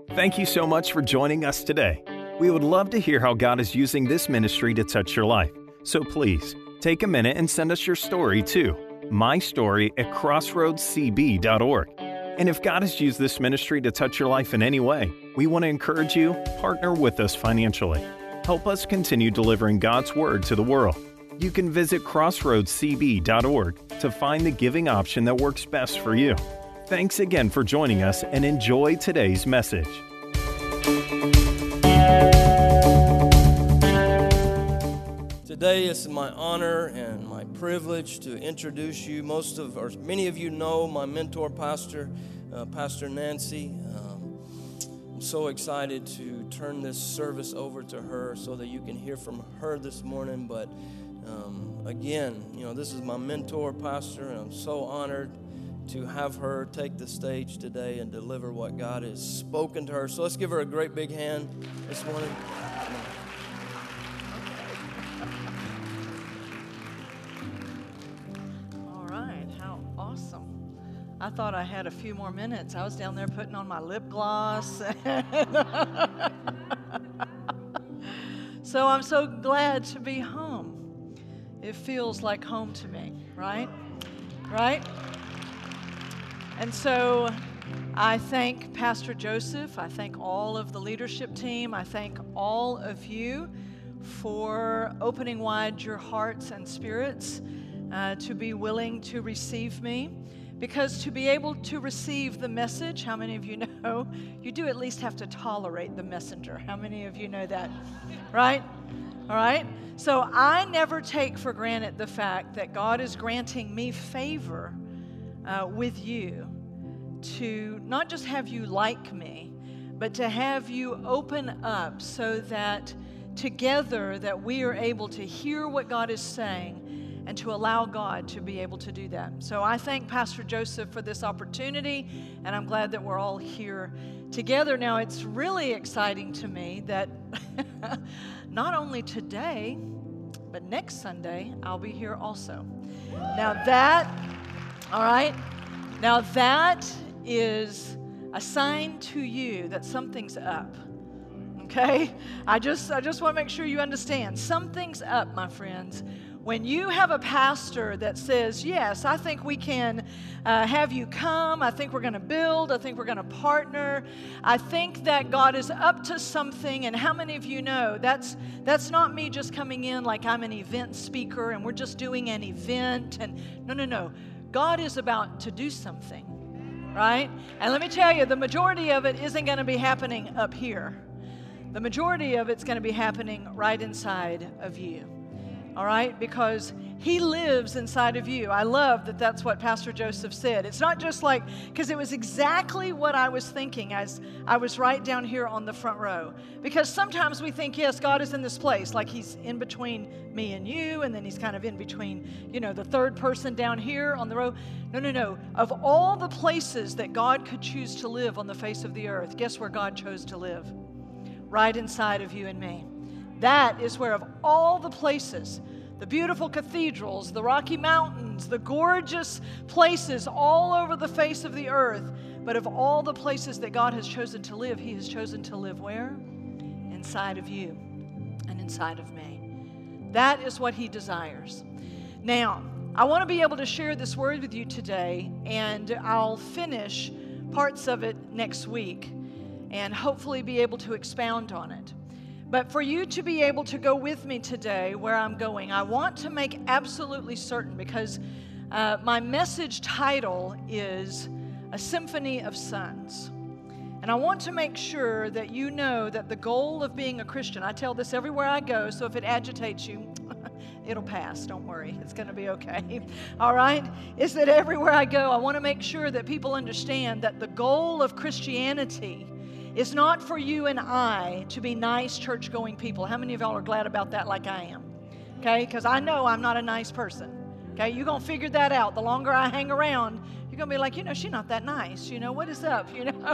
Thank you so much for joining us today. We would love to hear how God is using this ministry to touch your life. So please, take a minute and send us your story to mystory@crossroadscb.org. And if God has used this ministry to touch your life in any way, we want to encourage you, partner with us financially. Help us continue delivering God's Word to the world. You can visit crossroadscb.org to find the giving option that works best for you. Thanks again for joining us and enjoy today's message. Today it's my honor and my privilege to introduce you. Many of you know my mentor pastor, Pastor Nancy. I'm so excited to turn this service over to her so that you can hear from her this morning. But again, this is my mentor pastor, and I'm so honored to have her take the stage today and deliver what God has spoken to her. So let's give her a great big hand this morning. All right, how awesome. I thought I had a few more minutes. I was down there putting on my lip gloss. So I'm so glad to be home. It feels like home to me, right? Right? And so I thank Pastor Joseph. I thank all of the leadership team. I thank all of you for opening wide your hearts and spirits to be willing to receive me. Because to be able to receive the message, how many of you know, you do at least have to tolerate the messenger. How many of you know that? Right? All right? So I never take for granted the fact that God is granting me favor with you to not just have you like me, but to have you open up so that together that we are able to hear what God is saying and to allow God to be able to do that. So I thank Pastor Joseph for this opportunity, and I'm glad that we're all here together. Now, it's really exciting to me that not only today, but next Sunday, I'll be here also. Now that is a sign to you that something's up. Okay? I just want to make sure you understand. Something's up, my friends. When you have a pastor that says, yes, I think we can have you come, I think we're going to build, I think we're going to partner, I think that God is up to something. And how many of you know that's not me just coming in like I'm an event speaker and we're just doing an event. And no. God is about to do something, right? And let me tell you, the majority of it isn't going to be happening up here. The majority of it's going to be happening right inside of you, all right? Because He lives inside of you. I love that that's what Pastor Joseph said. It's not just like, because it was exactly what I was thinking as I was right down here on the front row. Because sometimes we think, yes, God is in this place, like He's in between me and you, and then He's kind of in between, the third person down here on the row. No. Of all the places that God could choose to live on the face of the earth, guess where God chose to live? Right inside of you and me. That is where of all the places, the beautiful cathedrals, the Rocky Mountains, the gorgeous places all over the face of the earth, but of all the places that God has chosen to live, He has chosen to live where? Inside of you and inside of me. That is what He desires. Now, I want to be able to share this word with you today, and I'll finish parts of it next week and hopefully be able to expound on it. But for you to be able to go with me today where I'm going, I want to make absolutely certain, because my message title is A Symphony of Sons. And I want to make sure that you know that the goal of being a Christian, I tell this everywhere I go, so if it agitates you, it'll pass. Don't worry. It's going to be okay. All right? Is that everywhere I go, I want to make sure that people understand that the goal of Christianity is not for you and I to be nice church-going people. How many of y'all are glad about that like I am? Okay? Because I know I'm not a nice person. Okay? You're going to figure that out. The longer I hang around, you're going to be like, she's not that nice. What is up?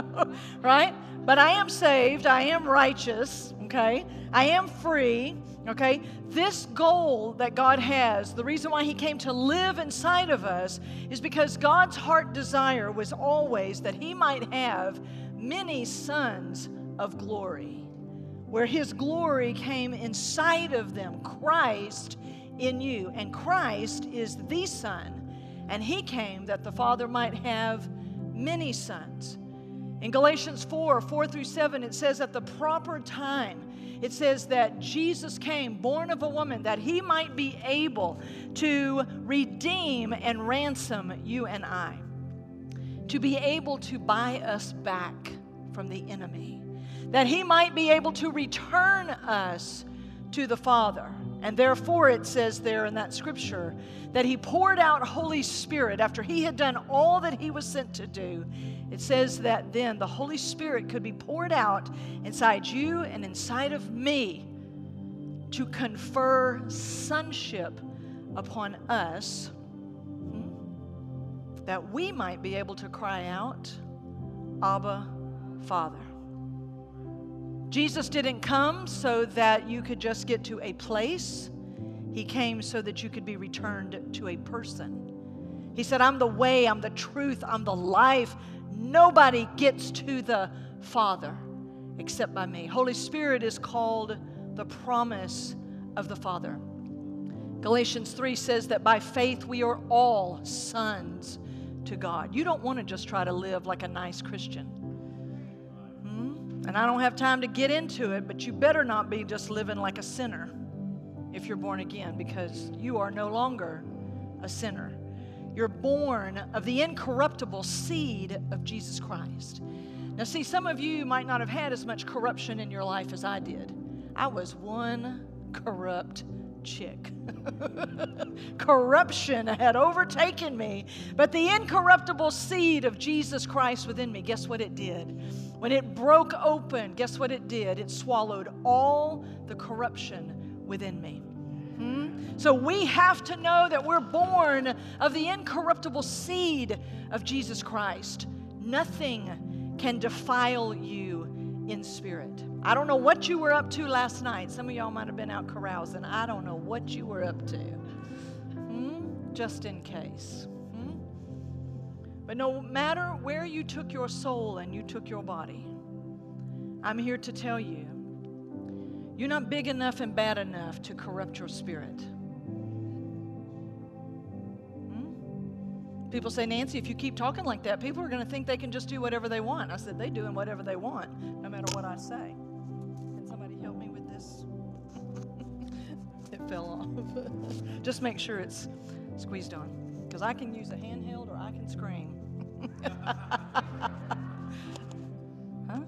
Right? But I am saved. I am righteous. Okay? I am free. Okay? This goal that God has, the reason why He came to live inside of us is because God's heart desire was always that He might have many sons of glory, where his glory came inside of them, Christ in you. And Christ is the Son, and he came that the Father might have many sons. In Galatians 4:4-7, it says at the proper time, it says that Jesus came, born of a woman, that he might be able to redeem and ransom you and I, to be able to buy us back from the enemy, that he might be able to return us to the Father. And therefore it says there in that scripture that he poured out Holy Spirit after he had done all that he was sent to do. It says that then the Holy Spirit could be poured out inside you and inside of me to confer sonship upon us, that we might be able to cry out, Abba, Father. Jesus didn't come so that you could just get to a place. He came so that you could be returned to a person. He said, I'm the way, I'm the truth, I'm the life. Nobody gets to the Father except by me. Holy Spirit is called the promise of the Father. Galatians 3 says that by faith we are all sons to God. You don't want to just try to live like a nice Christian. And I don't have time to get into it, but you better not be just living like a sinner if you're born again, because you are no longer a sinner. You're born of the incorruptible seed of Jesus Christ. Now see, some of you might not have had as much corruption in your life as I did. I was one corrupt chick. Corruption had overtaken me, but the incorruptible seed of Jesus Christ within me, guess what it did? When it broke open, guess what it did? It swallowed all the corruption within me. So we have to know that we're born of the incorruptible seed of Jesus Christ. Nothing can defile you in spirit. I don't know what you were up to last night. Some of y'all might have been out carousing. I don't know what you were up to. Just in case. But no matter where you took your soul and you took your body, I'm here to tell you, you're not big enough and bad enough to corrupt your spirit. People say, Nancy, if you keep talking like that, people are going to think they can just do whatever they want. I said, they're doing whatever they want, no matter what I say. Can somebody help me with this? It fell off. Just make sure it's squeezed on, because I can use a handheld or I can scream. Huh?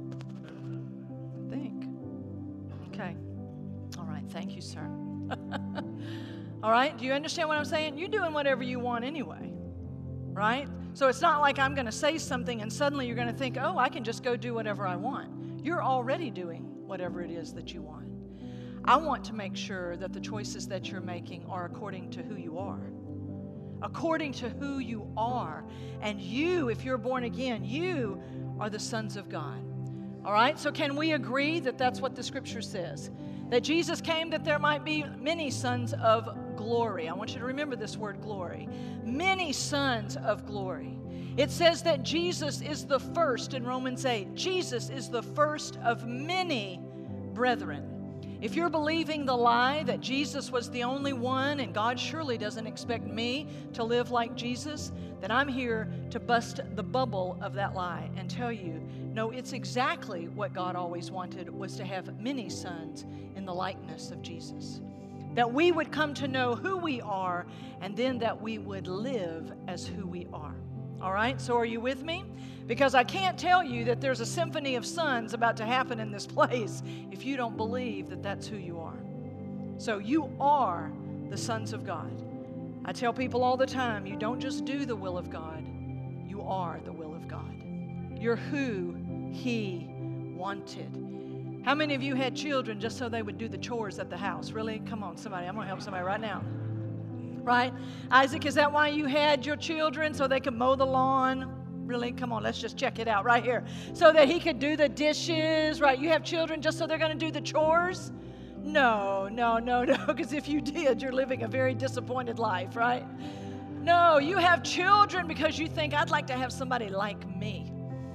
I think. Okay. All right. Thank you, sir. All right. Do you understand what I'm saying? You're doing whatever you want anyway. Right? So it's not like I'm going to say something and suddenly you're going to think, oh, I can just go do whatever I want. You're already doing whatever it is that you want. I want to make sure that the choices that you're making are according to who you are. According to who you are. And you, if you're born again, you are the sons of God. All right? So can we agree that that's what the scripture says? That Jesus came that there might be many sons of glory. I want you to remember this word glory. Many sons of glory. It says that Jesus is the first in Romans 8. Jesus is the first of many brethren. If you're believing the lie that Jesus was the only one and God surely doesn't expect me to live like Jesus, then I'm here to bust the bubble of that lie and tell you, no, it's exactly what God always wanted, was to have many sons in the likeness of Jesus. That we would come to know who we are, and then that we would live as who we are. All right, so are you with me? Because I can't tell you that there's a symphony of sons about to happen in this place if you don't believe that that's who you are. So you are the sons of God. I tell people all the time, you don't just do the will of God, you are the will of God. You're who He wanted. How many of you had children just so they would do the chores at the house? Really? Come on, somebody. I'm going to help somebody right now. Right? Isaac, is that why you had your children? So they could mow the lawn? Really? Come on, let's just check it out right here. So that he could do the dishes, right? You have children just so they're going to do the chores? No, because if you did, you're living a very disappointed life, right? No, you have children because you think, I'd like to have somebody like me.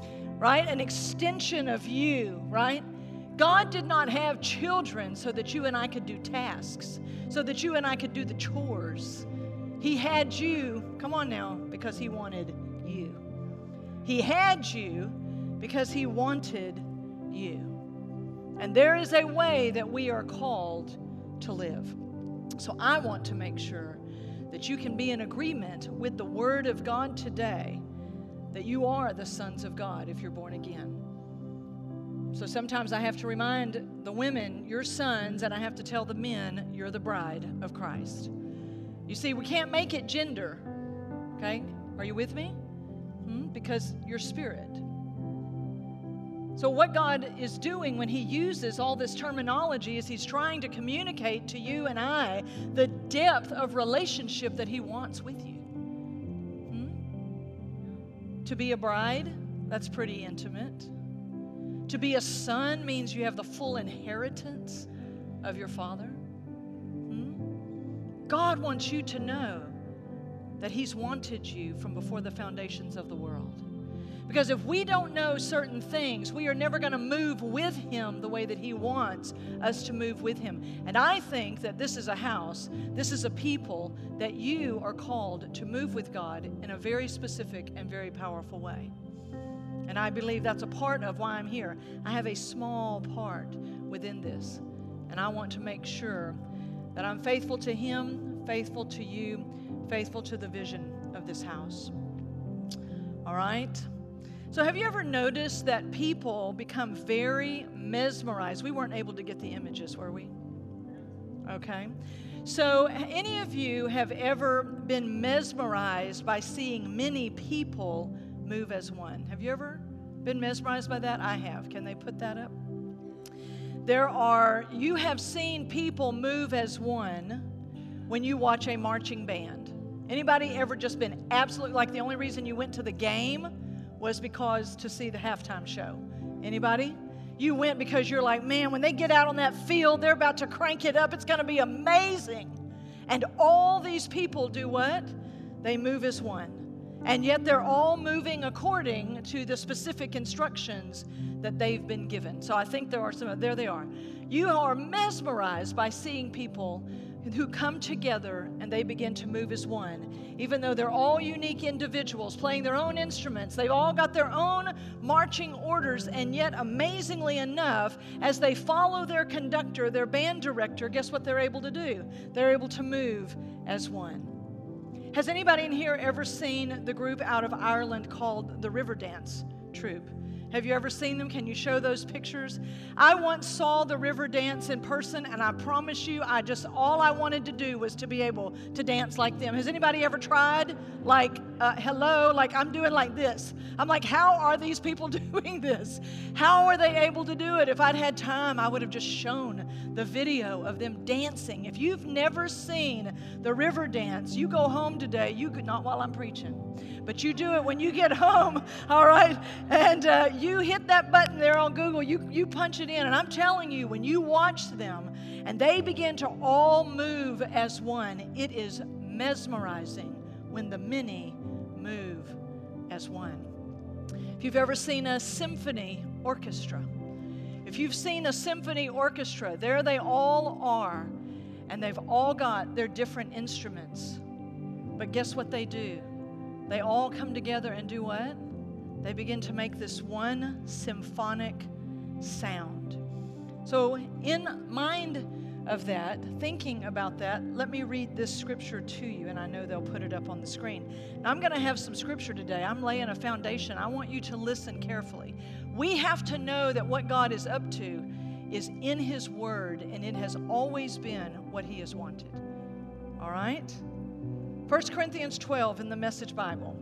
right? An extension of you, right? God did not have children so that you and I could do tasks, so that you and I could do the chores. He had you, come on now, because He wanted you. He had you because He wanted you. And there is a way that we are called to live. So I want to make sure that you can be in agreement with the Word of God today, that you are the sons of God if you're born again. So sometimes I have to remind the women, you're sons, and I have to tell the men, you're the bride of Christ. You see, we can't make it gender, okay? Are you with me? Because you're spirit. So what God is doing when He uses all this terminology is He's trying to communicate to you and I the depth of relationship that He wants with you. To be a bride, that's pretty intimate. To be a son means you have the full inheritance of your Father. God wants you to know that He's wanted you from before the foundations of the world. Because if we don't know certain things, we are never going to move with Him the way that He wants us to move with Him. And I think that this is a house, this is a people that you are called to move with God in a very specific and very powerful way. And I believe that's a part of why I'm here. I have a small part within this. And I want to make sure that I'm faithful to Him, faithful to you, faithful to the vision of this house. All right? So have you ever noticed that people become very mesmerized? We weren't able to get the images, were we? Okay. So any of you have ever been mesmerized by seeing many people move as one? Have you ever been mesmerized by that? I have. Can they put that up? You have seen people move as one when you watch a marching band. Anybody ever just been absolutely, like the only reason you went to the game was because to see the halftime show? Anybody? You went because you're like, man, when they get out on that field, they're about to crank it up. It's going to be amazing. And all these people do what? They move as one. And yet they're all moving according to the specific instructions that they've been given. So I think there are some, there they are. You are mesmerized by seeing people who come together and they begin to move as one. Even though they're all unique individuals playing their own instruments, they've all got their own marching orders, and yet amazingly enough, as they follow their conductor, their band director, guess what they're able to do? They're able to move as one. Has anybody in here ever seen the group out of Ireland called the Riverdance Troupe? Have you ever seen them? Can you show those pictures? I once saw the Riverdance in person, and I promise you, all I wanted to do was to be able to dance like them. Has anybody ever tried? Like, hello, like I'm doing like this. I'm like, how are these people doing this? How are they able to do it? If I'd had time, I would have just shown the video of them dancing. If you've never seen the Riverdance, you go home today. You could not while I'm preaching, but you do it when you get home, all right? And you hit that button there on Google. You punch it in, and I'm telling you, when you watch them and they begin to all move as one, it is mesmerizing when the many move as one. If you've ever seen a symphony orchestra, if you've seen a symphony orchestra, there they all are, and they've all got their different instruments. But guess what they do? They all come together and do what? They begin to make this one symphonic sound. So in mind of that, thinking about that, let me read this scripture to you, and I know they'll put it up on the screen. Now, I'm going to have some scripture today. I'm laying a foundation. I want you to listen carefully. We have to know that what God is up to is in His Word, and it has always been what He has wanted. All right? 1 Corinthians 12 in the Message Bible.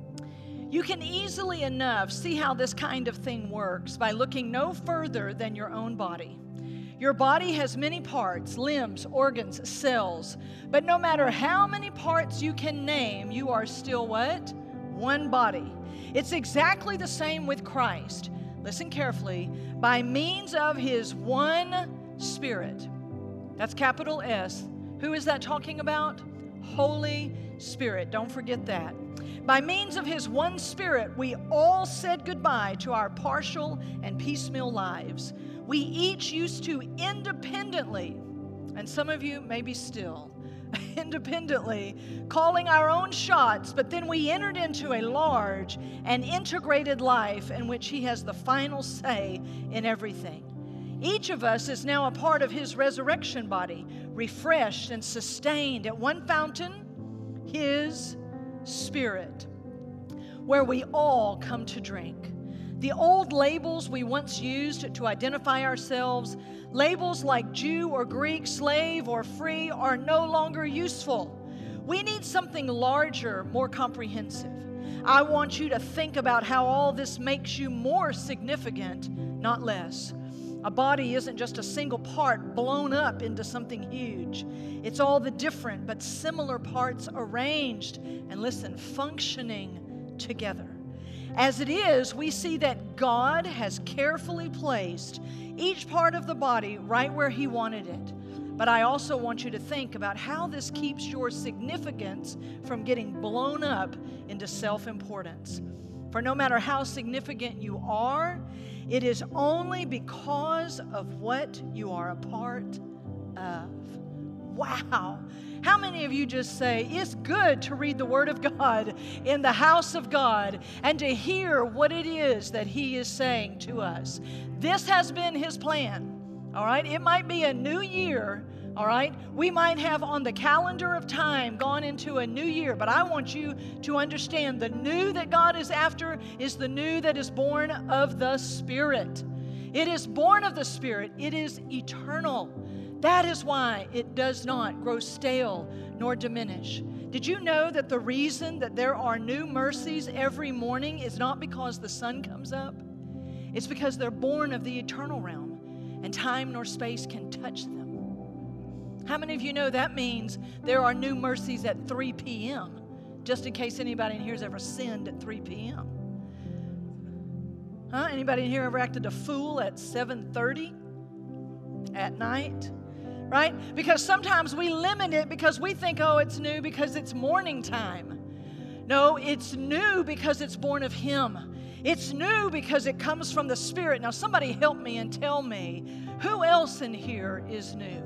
You can easily enough see how this kind of thing works by looking no further than your own body. Your body has many parts, limbs, organs, cells. But no matter how many parts you can name, you are still what? One body. It's exactly the same with Christ. Listen carefully. By means of His one Spirit. That's capital S. Who is that talking about? Holy Spirit. Don't forget that. By means of His one Spirit, we all said goodbye to our partial and piecemeal lives. We each used to independently, and some of you maybe still, independently, calling our own shots, but then we entered into a large and integrated life in which He has the final say in everything. Each of us is now a part of His resurrection body, refreshed and sustained at one fountain, His Spirit, where we all come to drink. The old labels we once used to identify ourselves, labels like Jew or Greek, slave or free, are no longer useful. We need something larger, more comprehensive. I want you to think about how all this makes you more significant, not less. A body isn't just a single part blown up into something huge. It's all the different but similar parts arranged and, listen, functioning together. As it is, we see that God has carefully placed each part of the body right where He wanted it. But I also want you to think about how this keeps your significance from getting blown up into self-importance. For no matter how significant you are, it is only because of what you are a part of. Wow. How many of you just say, it's good to read the Word of God in the house of God and to hear what it is that He is saying to us? This has been His plan, all right? It might be a new year, all right? We might have on the calendar of time gone into a new year, but I want you to understand the new that God is after is the new that is born of the Spirit. It is born of the Spirit. It is eternal. That is why it does not grow stale nor diminish. Did you know that the reason that there are new mercies every morning is not because the sun comes up? It's because they're born of the eternal realm, and time nor space can touch them. How many of you know that means there are new mercies at 3 p.m., just in case anybody in here has ever sinned at 3 p.m.? Huh? Anybody in here ever acted a fool at 7:30 at night? Right? Because sometimes we limit it because we think, oh, it's new because it's morning time. No, it's new because it's born of Him. It's new because it comes from the Spirit. Now, somebody help me and tell me, who else in here is new?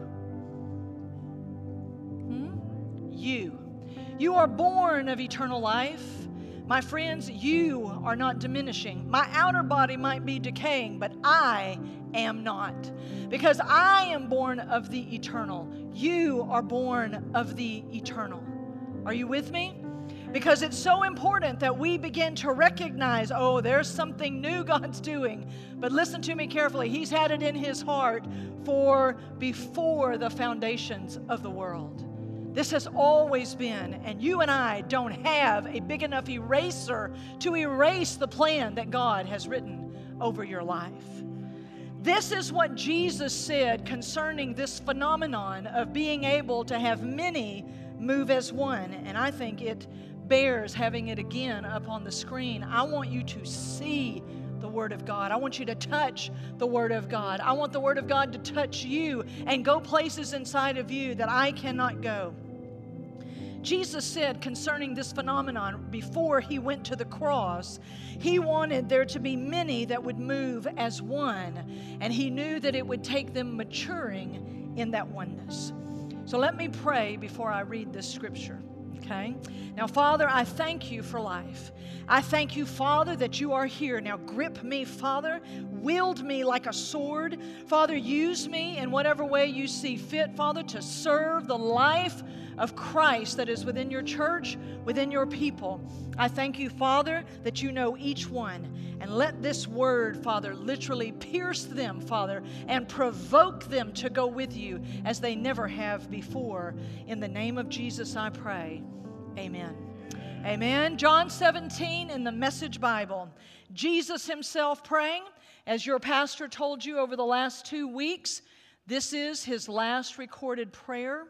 You. You are born of eternal life. My friends, you are not diminishing. My outer body might be decaying, but I am not. Because I am born of the eternal. You are born of the eternal. Are you with me? Because it's so important that we begin to recognize, oh, there's something new God's doing. But listen to me carefully. He's had it in His heart for before the foundations of the world. This has always been, and you and I don't have a big enough eraser to erase the plan that God has written over your life. This is what Jesus said concerning this phenomenon of being able to have many move as one, and I think it bears having it again up on the screen. I want you to see the Word of God. I want you to touch the Word of God. I want the Word of God to touch you and go places inside of you that I cannot go. Jesus said concerning this phenomenon before He went to the cross, He wanted there to be many that would move as one, and He knew that it would take them maturing in that oneness. So let me pray before I read this scripture. Okay? Now, Father, I thank You for life. I thank You, Father, that You are here. Now, grip me, Father. Wield me like a sword. Father, use me in whatever way You see fit, Father, to serve the life of Christ that is within Your church, within Your people. I thank You, Father, that You know each one. And let this word, Father, literally pierce them, Father, and provoke them to go with You as they never have before. In the name of Jesus, I pray. Amen. Amen. John 17 in the Message Bible. Jesus Himself praying. As your pastor told you over the last 2 weeks, this is His last recorded prayer.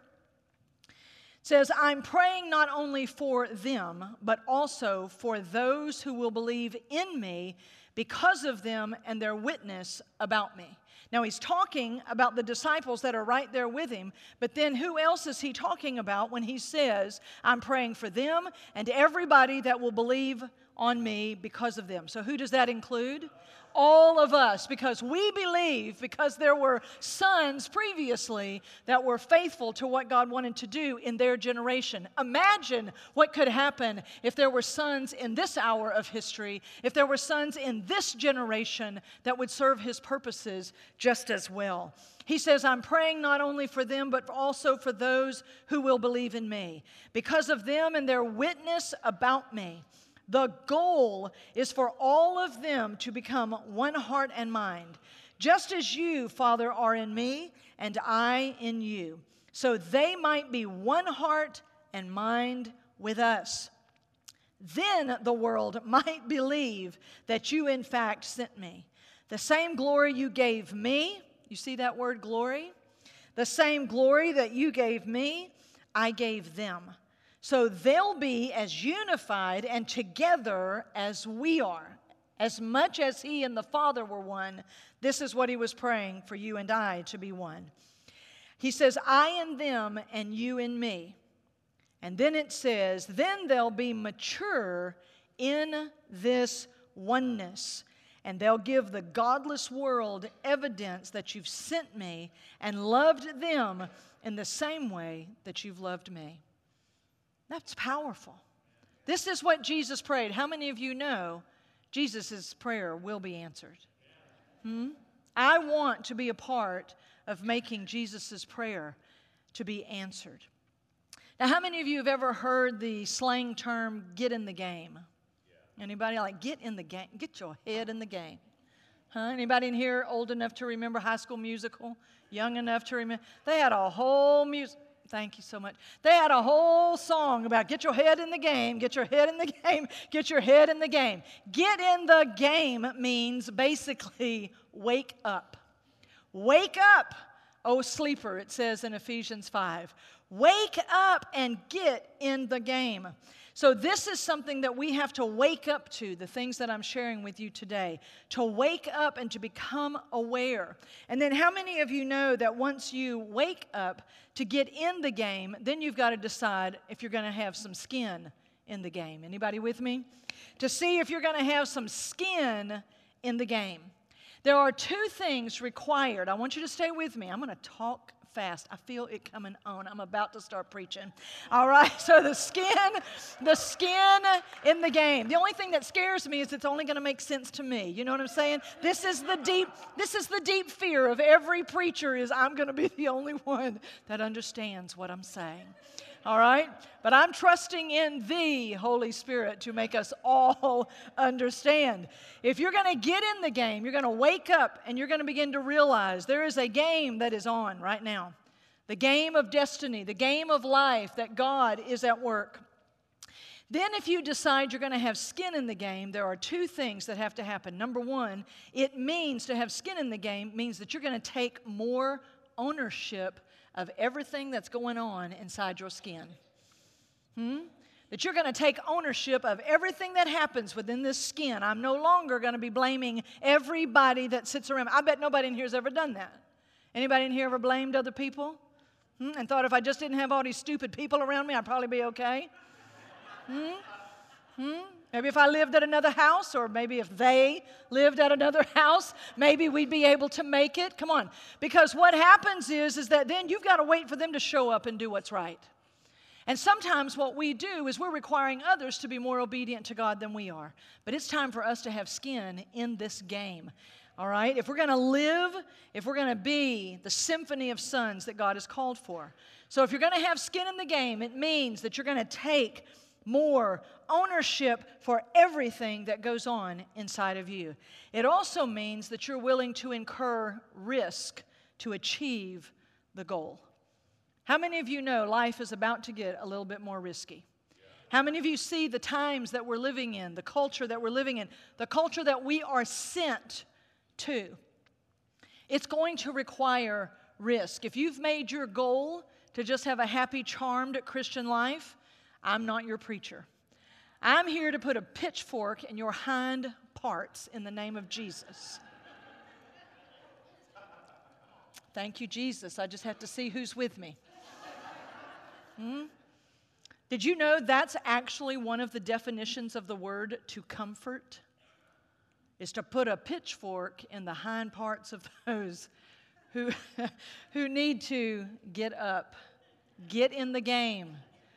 It says, I'm praying not only for them, but also for those who will believe in Me because of them and their witness about Me. Now, he's talking about the disciples that are right there with him, but then who else is he talking about when he says, I'm praying for them and everybody that will believe on me because of them? So who does that include? All of us, because we believe, because there were sons previously that were faithful to what God wanted to do in their generation. Imagine what could happen if there were sons in this hour of history, if there were sons in this generation that would serve his purposes just as well. He says, I'm praying not only for them, but also for those who will believe in me, because of them and their witness about me. The goal is for all of them to become one heart and mind, just as you, Father, are in me and I in you, so they might be one heart and mind with us. Then the world might believe that you in fact sent me. The same glory you gave me, you see that word glory? The same glory that you gave me, I gave them. So they'll be as unified and together as we are. As much as he and the Father were one, this is what he was praying for you and I to be one. He says, I in them and you in me. And then it says, then they'll be mature in this oneness. And they'll give the godless world evidence that you've sent me and loved them in the same way that you've loved me. That's powerful. This is what Jesus prayed. How many of you know Jesus' prayer will be answered? I want to be a part of making Jesus' prayer to be answered. Now, how many of you have ever heard the slang term, get in the game? Anybody like, get in the game? Get your head in the game. Anybody in here old enough to remember High School Musical? Young enough to remember? They had a whole music. Thank you so much. They had a whole song about get your head in the game, get your head in the game, get your head in the game. Get in the game means basically wake up. Wake up, O sleeper, it says in Ephesians 5. Wake up and get in the game. So this is something that we have to wake up to, the things that I'm sharing with you today, to wake up and to become aware. And then how many of you know that once you wake up to get in the game, then you've got to decide if you're going to have some skin in the game. Anybody with me? To see if you're going to have some skin in the game. There are two things required. I want you to stay with me. I'm going to talk fast. I feel it coming on. I'm about to start preaching. All right, so the skin in the game. The only thing that scares me is it's only going to make sense to me. You know what I'm saying? This is the deep fear of every preacher is I'm going to be the only one that understands what I'm saying. All right? But I'm trusting in the Holy Spirit to make us all understand. If you're going to get in the game, you're going to wake up and you're going to begin to realize there is a game that is on right now. The game of destiny, the game of life that God is at work. Then if you decide you're going to have skin in the game, there are two things that have to happen. Number one, it means to have skin in the game means that you're going to take more ownership of everything that's going on inside your skin. That you're going to take ownership of everything that happens within this skin. I'm no longer going to be blaming everybody that sits around. I bet nobody in here has ever done that. Anybody in here ever blamed other people? And thought if I just didn't have all these stupid people around me, I'd probably be okay? Maybe if I lived at another house, or maybe if they lived at another house, maybe we'd be able to make it. Come on. Because what happens is that then you've got to wait for them to show up and do what's right. And sometimes what we do is we're requiring others to be more obedient to God than we are. But it's time for us to have skin in this game. All right? If we're going to live, if we're going to be the symphony of sons that God has called for. So if you're going to have skin in the game, it means that you're going to take more ownership for everything that goes on inside of you. It also means that you're willing to incur risk to achieve the goal. How many of you know life is about to get a little bit more risky? How many of you see the times that we're living in, the culture that we're living in, the culture that we are sent to? It's going to require risk. If you've made your goal to just have a happy, charmed Christian life, I'm not your preacher. I'm here to put a pitchfork in your hind parts in the name of Jesus. Thank you, Jesus. I just have to see who's with me. Did you know that's actually one of the definitions of the word to comfort? Is to put a pitchfork in the hind parts of those who need to get up, get in the game,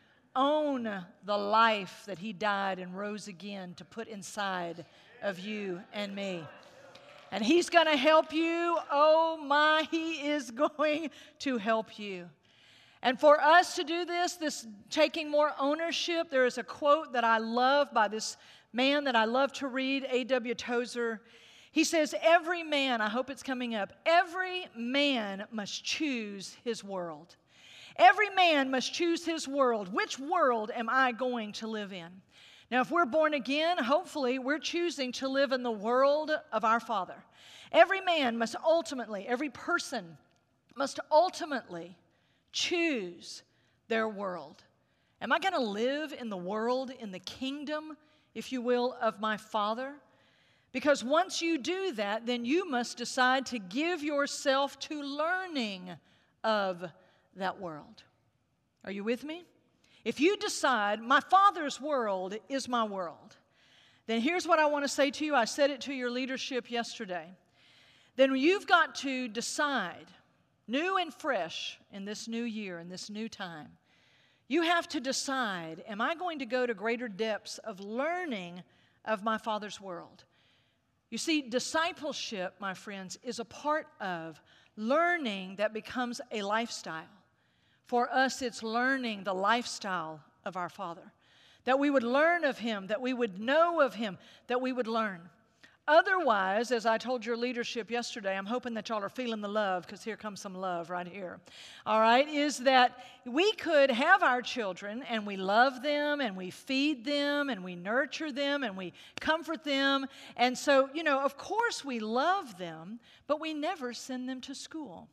own the life that he died and rose again to put inside of you and me. And he's going to help you. Oh my, he is going to help you. And for us to do this taking more ownership, there is a quote that I love by this man that I love to read, A.W. Tozer. He says, every man, I hope it's coming up, every man must choose his world. Every man must choose his world. Which world am I going to live in? Now, if we're born again, hopefully we're choosing to live in the world of our Father. Every man must ultimately, every person must ultimately choose their world. Am I going to live in the world, in the kingdom, if you will, of my Father? Because once you do that, then you must decide to give yourself to learning of that world. Are you with me? If you decide my Father's world is my world, then here's what I want to say to you. I said it to your leadership yesterday. Then you've got to decide, new and fresh in this new year, in this new time, you have to decide, am I going to go to greater depths of learning of my Father's world? You see, discipleship, my friends, is a part of learning that becomes a lifestyle. For us, it's learning the lifestyle of our Father. That we would learn of Him, that we would know of Him, that we would learn. Otherwise, as I told your leadership yesterday, I'm hoping that y'all are feeling the love, because here comes some love right here. All right, is that we could have our children, and we love them, and we feed them, and we nurture them, and we comfort them. And so, of course we love them, but we never send them to school.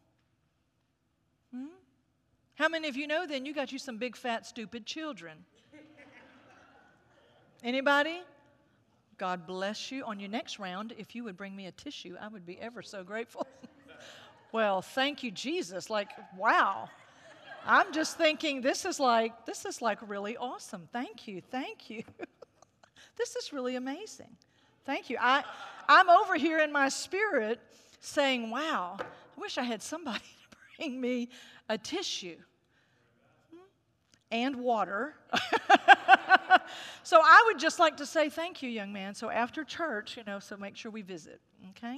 How many of you know then you got you some big, fat, stupid children? Anybody? God bless you. On your next round, if you would bring me a tissue, I would be ever so grateful. Well, thank you, Jesus. Wow. I'm just thinking this is like really awesome. Thank you. This is really amazing. Thank you. I'm over here in my spirit saying, wow, I wish I had somebody to bring me a tissue and water. So I would just like to say thank you, young man. So after church, so make sure we visit, okay?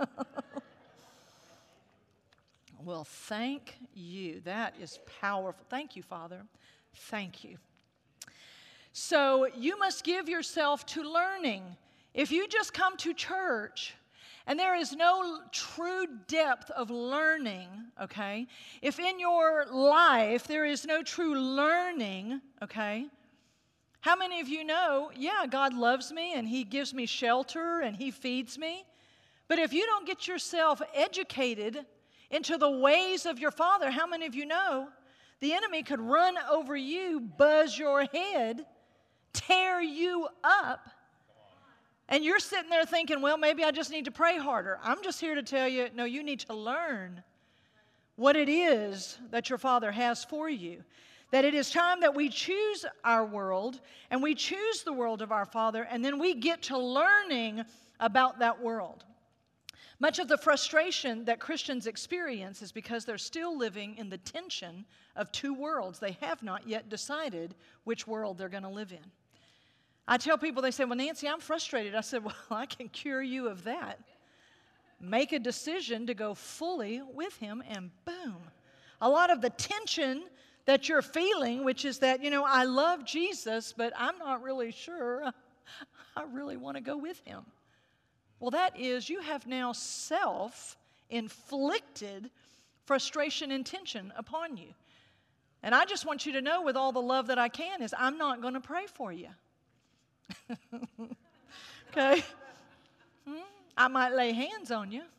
Well, thank you. That is powerful. Thank you, Father. Thank you. So you must give yourself to learning. If you just come to church and there is no true depth of learning, okay? If in your life there is no true learning, okay? How many of you know, yeah, God loves me and He gives me shelter and He feeds me. But if you don't get yourself educated into the ways of your Father, how many of you know the enemy could run over you, buzz your head, tear you up, and you're sitting there thinking, well, maybe I just need to pray harder. I'm just here to tell you, no, you need to learn what it is that your Father has for you. That it is time that we choose our world, and we choose the world of our Father, and then we get to learning about that world. Much of the frustration that Christians experience is because they're still living in the tension of two worlds. They have not yet decided which world they're going to live in. I tell people, they say, well, Nancy, I'm frustrated. I said, well, I can cure you of that. Make a decision to go fully with Him, and boom. A lot of the tension that you're feeling, which is that, I love Jesus, but I'm not really sure I really want to go with Him. Well, that is, you have now self-inflicted frustration and tension upon you. And I just want you to know, with all the love that I can, is I'm not going to pray for you. Okay? I might lay hands on you.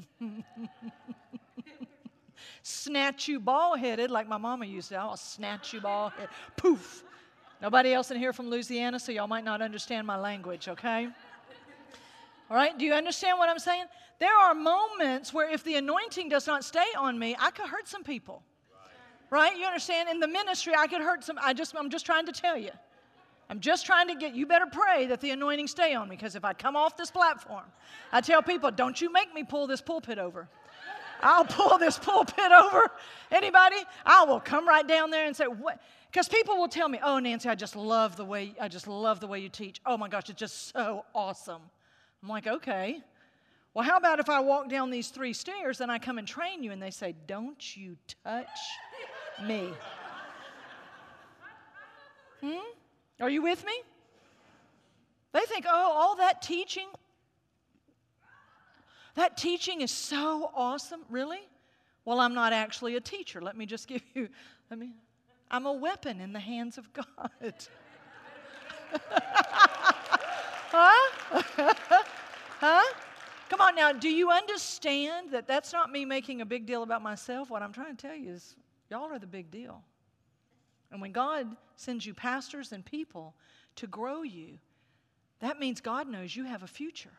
Snatch you bald-headed like my mama used to. I'll snatch you bald-headed. Poof. Nobody else in here from Louisiana, so y'all might not understand my language, okay? All right? Do you understand what I'm saying? There are moments where if the anointing does not stay on me, I could hurt some people. Right? You understand? In the ministry, I could hurt some. I'm just trying to tell you. I'm just trying to get, you better pray that the anointing stay on me, because if I come off this platform, I tell people, don't you make me pull this pulpit over. I'll pull this pulpit over. Anybody? I will come right down there and say, what? Because people will tell me, oh, Nancy, I just love the way you teach. Oh my gosh, it's just so awesome. I'm like, okay. Well, how about if I walk down these 3 stairs and I come and train you, and they say, don't you touch me. Are you with me? They think, oh, all that teaching is so awesome. Really? Well, I'm not actually a teacher. Let me just give you, I'm a weapon in the hands of God. Huh? Come on now, do you understand that that's not me making a big deal about myself? What I'm trying to tell you is, y'all are the big deal. And when God sends you pastors and people to grow you, that means God knows you have a future.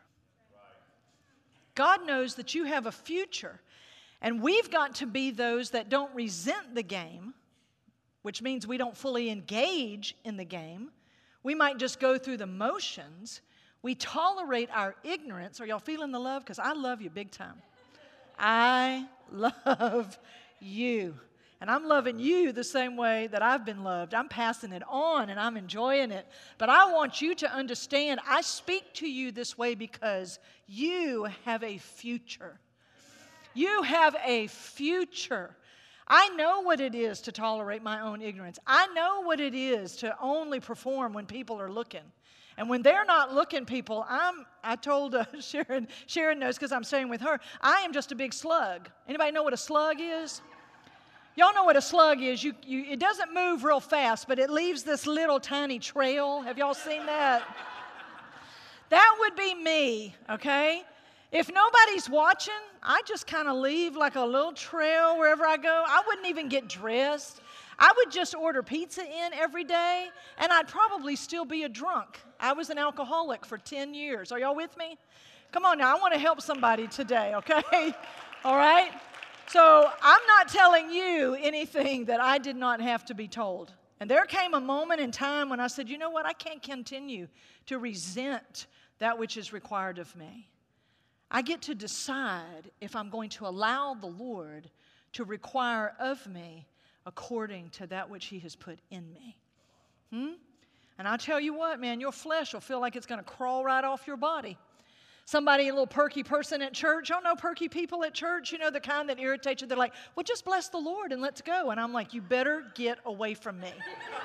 God knows that you have a future. And we've got to be those that don't resent the game, which means we don't fully engage in the game. We might just go through the motions. We tolerate our ignorance. Are y'all feeling the love? Because I love you big time. I love you. And I'm loving you the same way that I've been loved. I'm passing it on and I'm enjoying it. But I want you to understand, I speak to you this way because you have a future. You have a future. I know what it is to tolerate my own ignorance. I know what it is to only perform when people are looking. And when they're not looking, people, I told Sharon knows because I'm staying with her, I am just a big slug. Anybody know what a slug is? Y'all know what a slug is. It doesn't move real fast, but it leaves this little tiny trail. Have y'all seen that? That would be me, okay? If nobody's watching, I just kind of leave like a little trail wherever I go. I wouldn't even get dressed. I would just order pizza in every day, and I'd probably still be a drunk. I was an alcoholic for 10 years. Are y'all with me? Come on now, I want to help somebody today, okay? All right? So I'm not telling you anything that I did not have to be told. And there came a moment in time when I said, you know what? I can't continue to resent that which is required of me. I get to decide if I'm going to allow the Lord to require of me according to that which He has put in me. And I'll tell you what, man, your flesh will feel like it's going to crawl right off your body. Somebody, a little perky person at church, y'all know perky people at church, you know, the kind that irritates you. They're like, well, just bless the Lord and let's go. And I'm like, you better get away from me.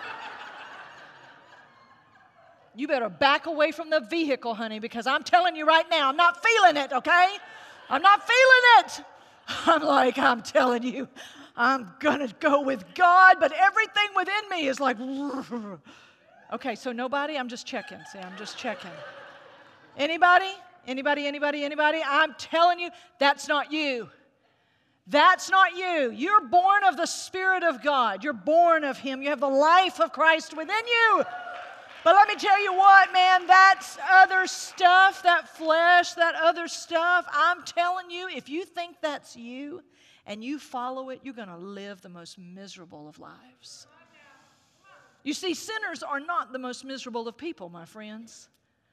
You better back away from the vehicle, honey, because I'm telling you right now, I'm not feeling it, okay? I'm not feeling it. I'm telling you, I'm going to go with God, but everything within me is like, okay, so nobody? I'm just checking. See, I'm just checking. Anybody? Anybody? I'm telling you, that's not you. That's not you. You're born of the Spirit of God. You're born of Him. You have the life of Christ within you. But let me tell you what, man, that's other stuff, that flesh, that other stuff. I'm telling you, if you think that's you and you follow it, you're going to live the most miserable of lives. You see, sinners are not the most miserable of people, my friends.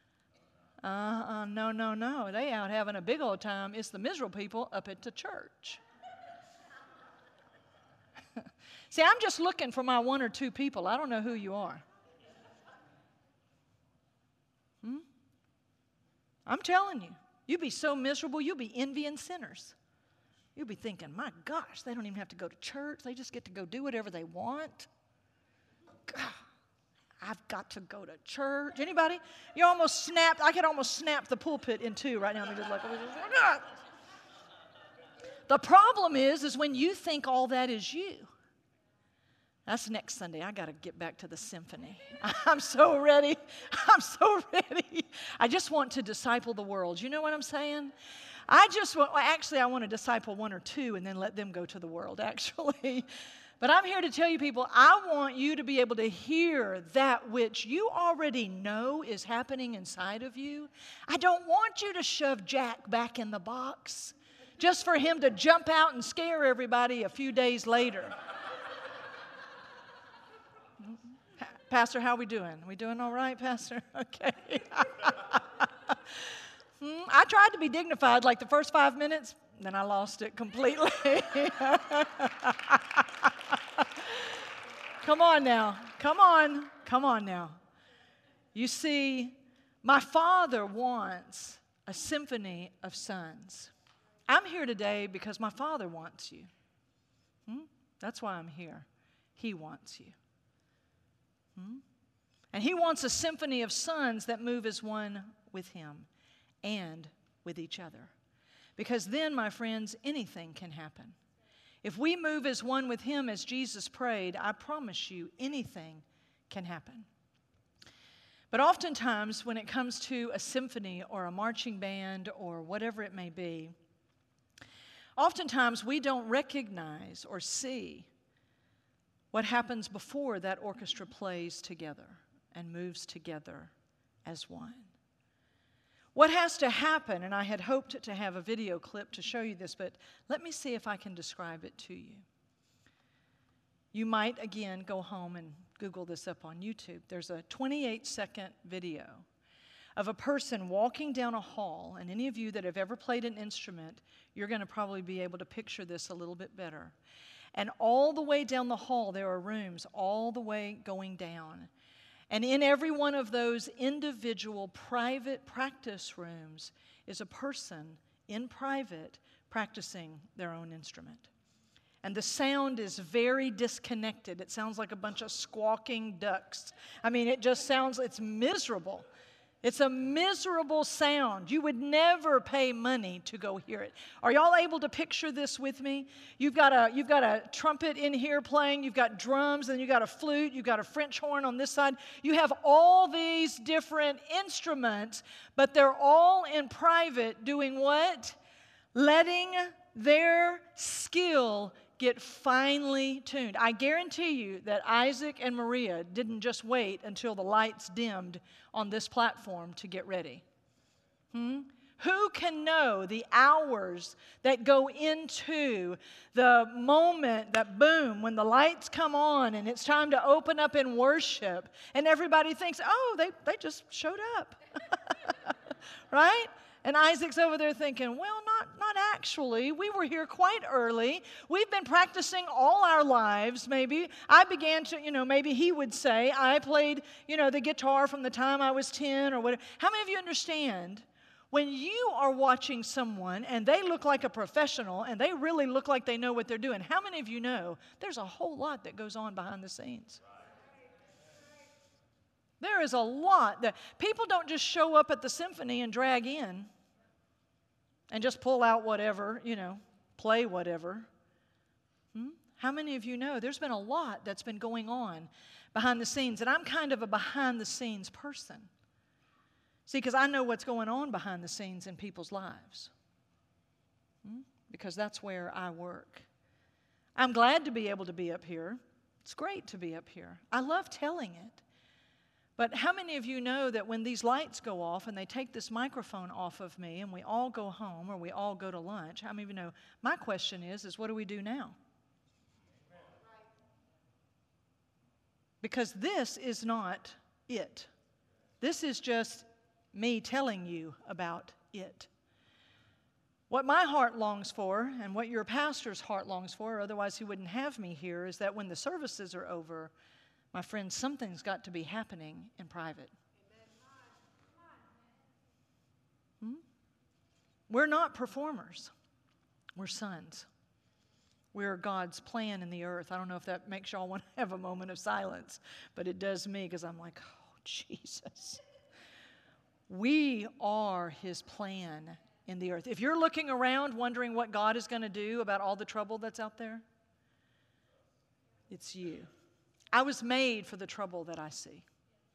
No. They out having a big old time. It's the miserable people up at the church. See, I'm just looking for my 1 or 2 people. I don't know who you are. I'm telling you, you'll be so miserable, you'll be envying sinners. You'll be thinking, my gosh, they don't even have to go to church. They just get to go do whatever they want. God, I've got to go to church. Anybody? You almost snapped. I could almost snap the pulpit in two right now. Just like, the problem is when you think all that is you. That's next Sunday. I got to get back to the symphony. I'm so ready. I just want to disciple the world. You know what I'm saying? I want to disciple 1 or 2 and then let them go to the world, actually. But I'm here to tell you people, I want you to be able to hear that which you already know is happening inside of you. I don't want you to shove Jack back in the box just for him to jump out and scare everybody a few days later. Pastor, how are we doing? We doing all right, Pastor? Okay. I tried to be dignified like the first 5 minutes, then I lost it completely. Come on now. Come on. Come on now. You see, my Father wants a symphony of sons. I'm here today because my Father wants you. That's why I'm here. He wants you. And He wants a symphony of sons that move as one with Him and with each other. Because then, my friends, anything can happen. If we move as one with Him as Jesus prayed, I promise you, anything can happen. But oftentimes, when it comes to a symphony or a marching band or whatever it may be, oftentimes we don't recognize or see what happens before that orchestra plays together and moves together as one. What has to happen, and I had hoped to have a video clip to show you this, but let me see if I can describe it to you. You might, again, go home and Google this up on YouTube. There's a 28-second video of a person walking down a hall, and any of you that have ever played an instrument, you're going to probably be able to picture this a little bit better. And all the way down the hall, there are rooms all the way going down. And in every one of those individual private practice rooms is a person in private practicing their own instrument. And the sound is very disconnected. It sounds like a bunch of squawking ducks. I mean, it's miserable. It's a miserable sound. You would never pay money to go hear it. Are y'all able to picture this with me? You've got a trumpet in here playing, you've got drums, and you've got a flute, you've got a French horn on this side. You have all these different instruments, but they're all in private doing what? Letting their skill get finely tuned. I guarantee you that Isaac and Maria didn't just wait until the lights dimmed on this platform to get ready. Who can know the hours that go into the moment that boom, when the lights come on and it's time to open up in worship and everybody thinks, oh, they just showed up. Right? And Isaac's over there thinking, well, not actually. We were here quite early. We've been practicing all our lives, maybe. I began to, maybe he would say, I played, the guitar from the time I was 10 or whatever. How many of you understand when you are watching someone and they look like a professional and they really look like they know what they're doing? How many of you know there's a whole lot that goes on behind the scenes? There is a lot that people don't just show up at the symphony and drag in and just pull out whatever, play whatever. How many of you know there's been a lot that's been going on behind the scenes? And I'm kind of a behind the scenes person. See, because I know what's going on behind the scenes in people's lives. Because that's where I work. I'm glad to be able to be up here. It's great to be up here. I love telling it. But how many of you know that when these lights go off and they take this microphone off of me and we all go home or we all go to lunch, how many of you know, my question is what do we do now? Because this is not it. This is just me telling you about it. What my heart longs for and what your pastor's heart longs for, otherwise he wouldn't have me here, is that when the services are over, my friends, something's got to be happening in private. We're not performers. We're sons. We're God's plan in the earth. I don't know if that makes y'all want to have a moment of silence, but it does me because I'm like, oh, Jesus. We are His plan in the earth. If you're looking around wondering what God is going to do about all the trouble that's out there, it's you. I was made for the trouble that I see.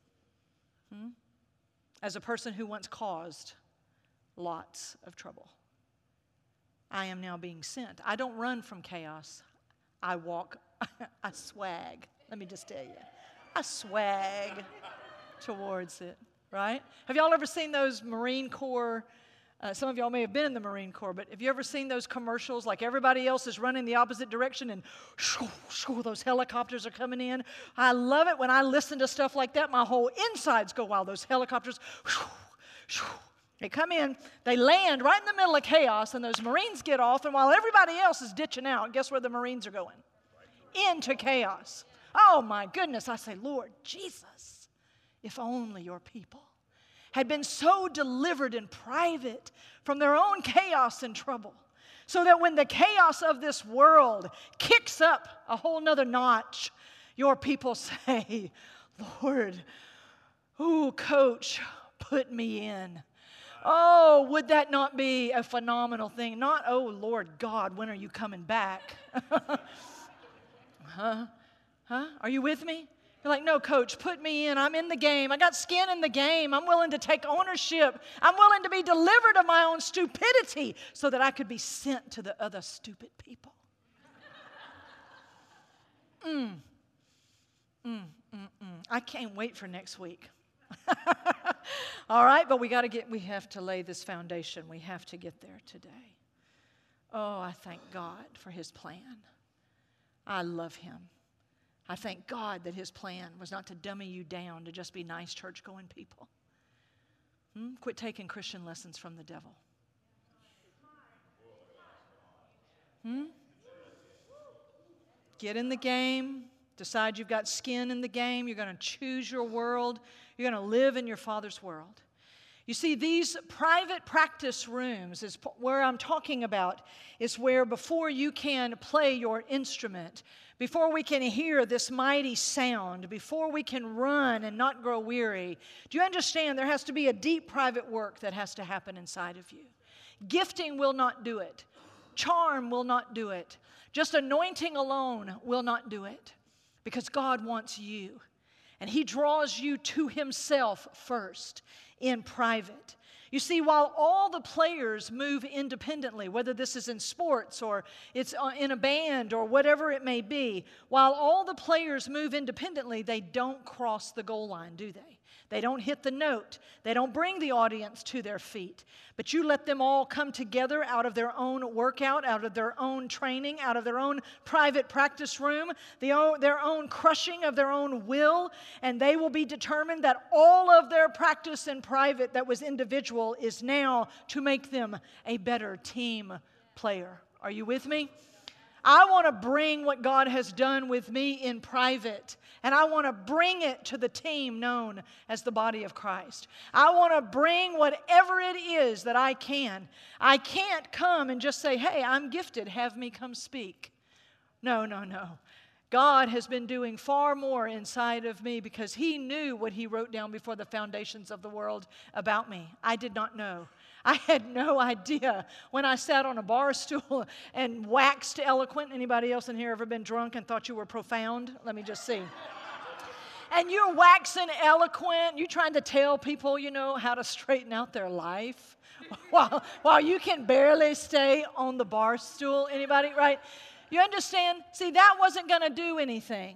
As a person who once caused lots of trouble, I am now being sent. I don't run from chaos. I walk I swag. Let me just tell you. I swag towards it, right? Have y'all ever seen those Marine Corps? Some of y'all may have been in the Marine Corps, but have you ever seen those commercials like everybody else is running the opposite direction and shoo, shoo, those helicopters are coming in? I love it when I listen to stuff like that. My whole insides go wild. Those helicopters, shoo, shoo, they come in, they land right in the middle of chaos, and those Marines get off, and while everybody else is ditching out, guess where the Marines are going? Into chaos. Oh my goodness, I say, Lord Jesus, if only your people had been so delivered in private from their own chaos and trouble, so that when the chaos of this world kicks up a whole nother notch, your people say, Lord, ooh, Coach, put me in. Oh, would that not be a phenomenal thing? Not, oh, Lord God, when are you coming back? Huh? Are you with me? You're like, no, Coach, put me in. I'm in the game. I got skin in the game. I'm willing to take ownership. I'm willing to be delivered of my own stupidity so that I could be sent to the other stupid people. I can't wait for next week. All right, but we have to lay this foundation. We have to get there today. Oh, I thank God for His plan. I love Him. I thank God that His plan was not to dummy you down to just be nice church-going people. Quit taking Christian lessons from the devil. Get in the game. Decide you've got skin in the game. You're going to choose your world. You're going to live in your Father's world. You see, these private practice rooms is where I'm talking about, is where before you can play your instrument, before we can hear this mighty sound, before we can run and not grow weary, do you understand there has to be a deep private work that has to happen inside of you? Gifting will not do it. Charm will not do it. Just anointing alone will not do it, because God wants you. And He draws you to Himself first in private. You see, while all the players move independently, whether this is in sports or it's in a band or whatever it may be, while all the players move independently, they don't cross the goal line, do they? They don't hit the note. They don't bring the audience to their feet. But you let them all come together out of their own workout, out of their own training, out of their own private practice room, their own crushing of their own will, and they will be determined that all of their practice in private that was individual is now to make them a better team player. Are you with me? I want to bring what God has done with me in private, and I want to bring it to the team known as the body of Christ. I want to bring whatever it is that I can. I can't come and just say, hey, I'm gifted, have me come speak. No. God has been doing far more inside of me because He knew what He wrote down before the foundations of the world about me. I did not know. I had no idea when I sat on a bar stool and waxed eloquent. Anybody else in here ever been drunk and thought you were profound? Let me just see. And you're waxing eloquent. You're trying to tell people, how to straighten out their life while you can barely stay on the bar stool. Anybody, right? You understand? See, that wasn't going to do anything.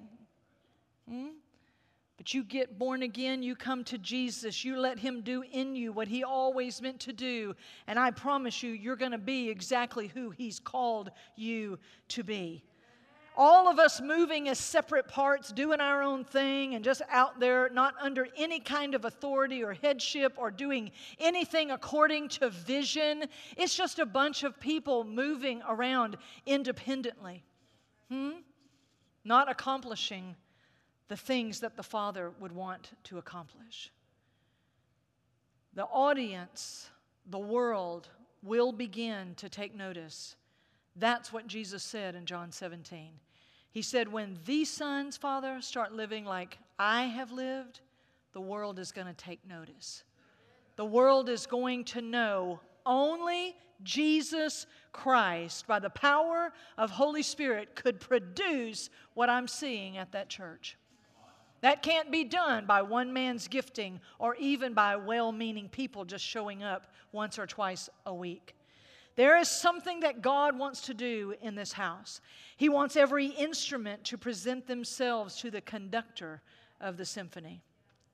But you get born again, you come to Jesus, you let Him do in you what He always meant to do, and I promise you're going to be exactly who He's called you to be. All of us moving as separate parts, doing our own thing, and just out there, not under any kind of authority or headship or doing anything according to vision. It's just a bunch of people moving around independently, not accomplishing the things that the Father would want to accomplish. The audience, the world, will begin to take notice. That's what Jesus said in John 17. He said, when these sons, Father, start living like I have lived, the world is going to take notice. The world is going to know only Jesus Christ, by the power of Holy Spirit, could produce what I'm seeing at that church. That can't be done by one man's gifting or even by well-meaning people just showing up once or twice a week. There is something that God wants to do in this house. He wants every instrument to present themselves to the conductor of the symphony.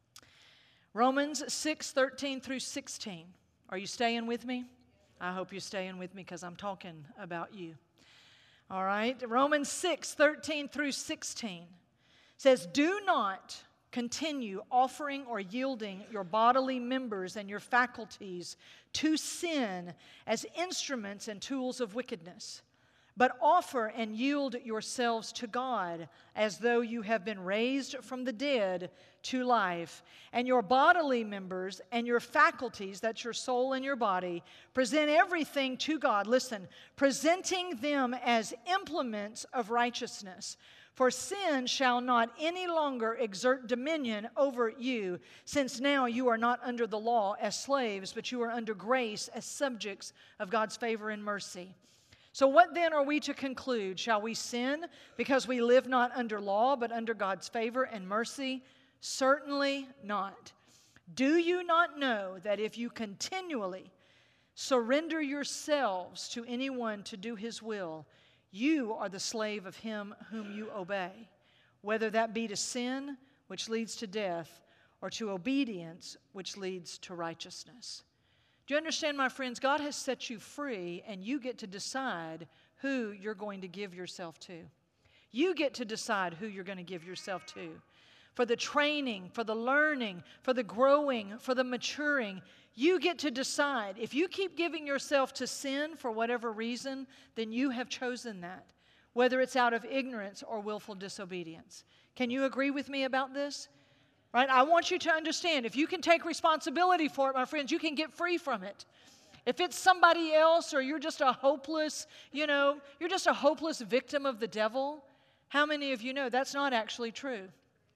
Romans 6:13 through 16. Are you staying with me? I hope you're staying with me because I'm talking about you. All right, Romans 6:13 through 16 says, "Do not continue offering or yielding your bodily members and your faculties to sin as instruments and tools of wickedness, but offer and yield yourselves to God as though you have been raised from the dead to life, and your bodily members and your faculties, that's your soul and your body, present everything to God." Listen, presenting them as implements of righteousness. "For sin shall not any longer exert dominion over you, since now you are not under the law as slaves, but you are under grace as subjects of God's favor and mercy." So what then are we to conclude? Shall we sin because we live not under law, but under God's favor and mercy? Certainly not. Do you not know that if you continually surrender yourselves to anyone to do his will, you are the slave of him whom you obey, whether that be to sin, which leads to death, or to obedience, which leads to righteousness? Do you understand, my friends? God has set you free, and you get to decide who you're going to give yourself to. You get to decide who you're going to give yourself to. For the training, for the learning, for the growing, for the maturing, you get to decide. If you keep giving yourself to sin for whatever reason, then you have chosen that, whether it's out of ignorance or willful disobedience. Can you agree with me about this? Right? I want you to understand, if you can take responsibility for it, my friends, you can get free from it. If it's somebody else or you're just a hopeless, you're just a hopeless victim of the devil, how many of you know that's not actually true?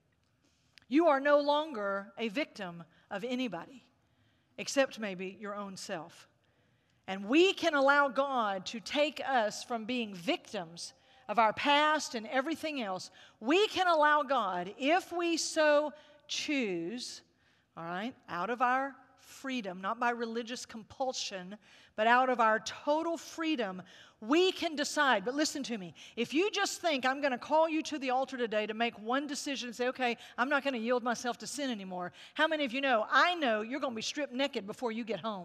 You are no longer a victim of anybody, except maybe your own self. And we can allow God to take us from being victims of our past and everything else. We can allow God, if we so choose, all right, out of our freedom, not by religious compulsion, but out of our total freedom, we can decide. But listen to me. If you just think, I'm going to call you to the altar today to make one decision and say, okay, I'm not going to yield myself to sin anymore. How many of you know, I know you're going to be stripped naked before you get home.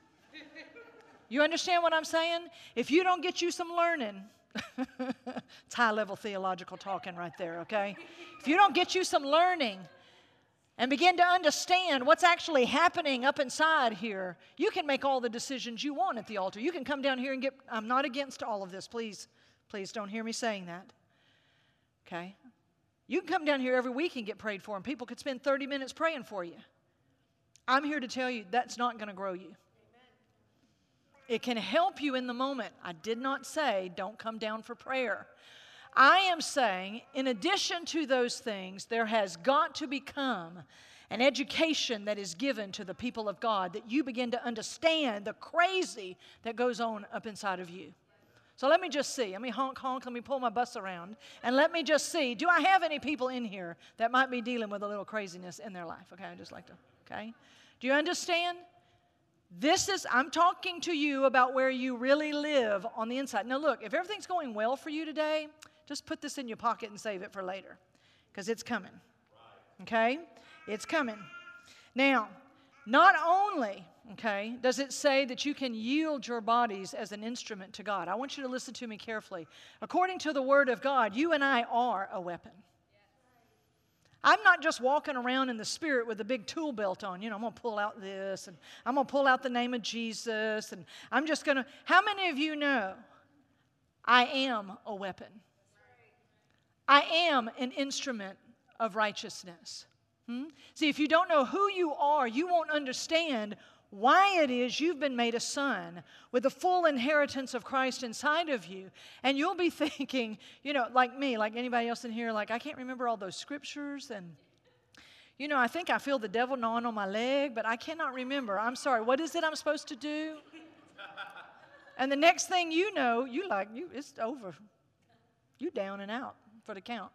You understand what I'm saying? If you don't get you some learning, it's high-level theological talking right there, okay? If you don't get you some learning and begin to understand what's actually happening up inside here, you can make all the decisions you want at the altar. You can come down here and get, I'm not against all of this, please don't hear me saying that, okay? You can come down here every week and get prayed for, and people could spend 30 minutes praying for you. I'm here to tell you that's not going to grow you. It can help you in the moment. I did not say don't come down for prayer. I am saying, in addition to those things, there has got to become an education that is given to the people of God, that you begin to understand the crazy that goes on up inside of you. So let me just see. Let me honk, let me pull my bus around, and let me just see, do I have any people in here that might be dealing with a little craziness in their life? Okay, I just like to, okay? Do you understand? I'm talking to you about where you really live on the inside. Now look, if everything's going well for you today, just put this in your pocket and save it for later, because it's coming, okay? It's coming. Now, not only, okay, does it say that you can yield your bodies as an instrument to God. I want you to listen to me carefully. According to the Word of God, you and I are a weapon. I'm not just walking around in the Spirit with a big tool belt on. I'm going to pull out this, and I'm going to pull out the name of Jesus, and I'm just going to... How many of you know I am a weapon? I am an instrument of righteousness. See, if you don't know who you are, you won't understand why it is you've been made a son with the full inheritance of Christ inside of you. And you'll be thinking, like me, like anybody else in here, like, I can't remember all those scriptures, and, I think I feel the devil gnawing on my leg, but I cannot remember. I'm sorry, what is it I'm supposed to do? And the next thing you know, it's over. You down and out for the count.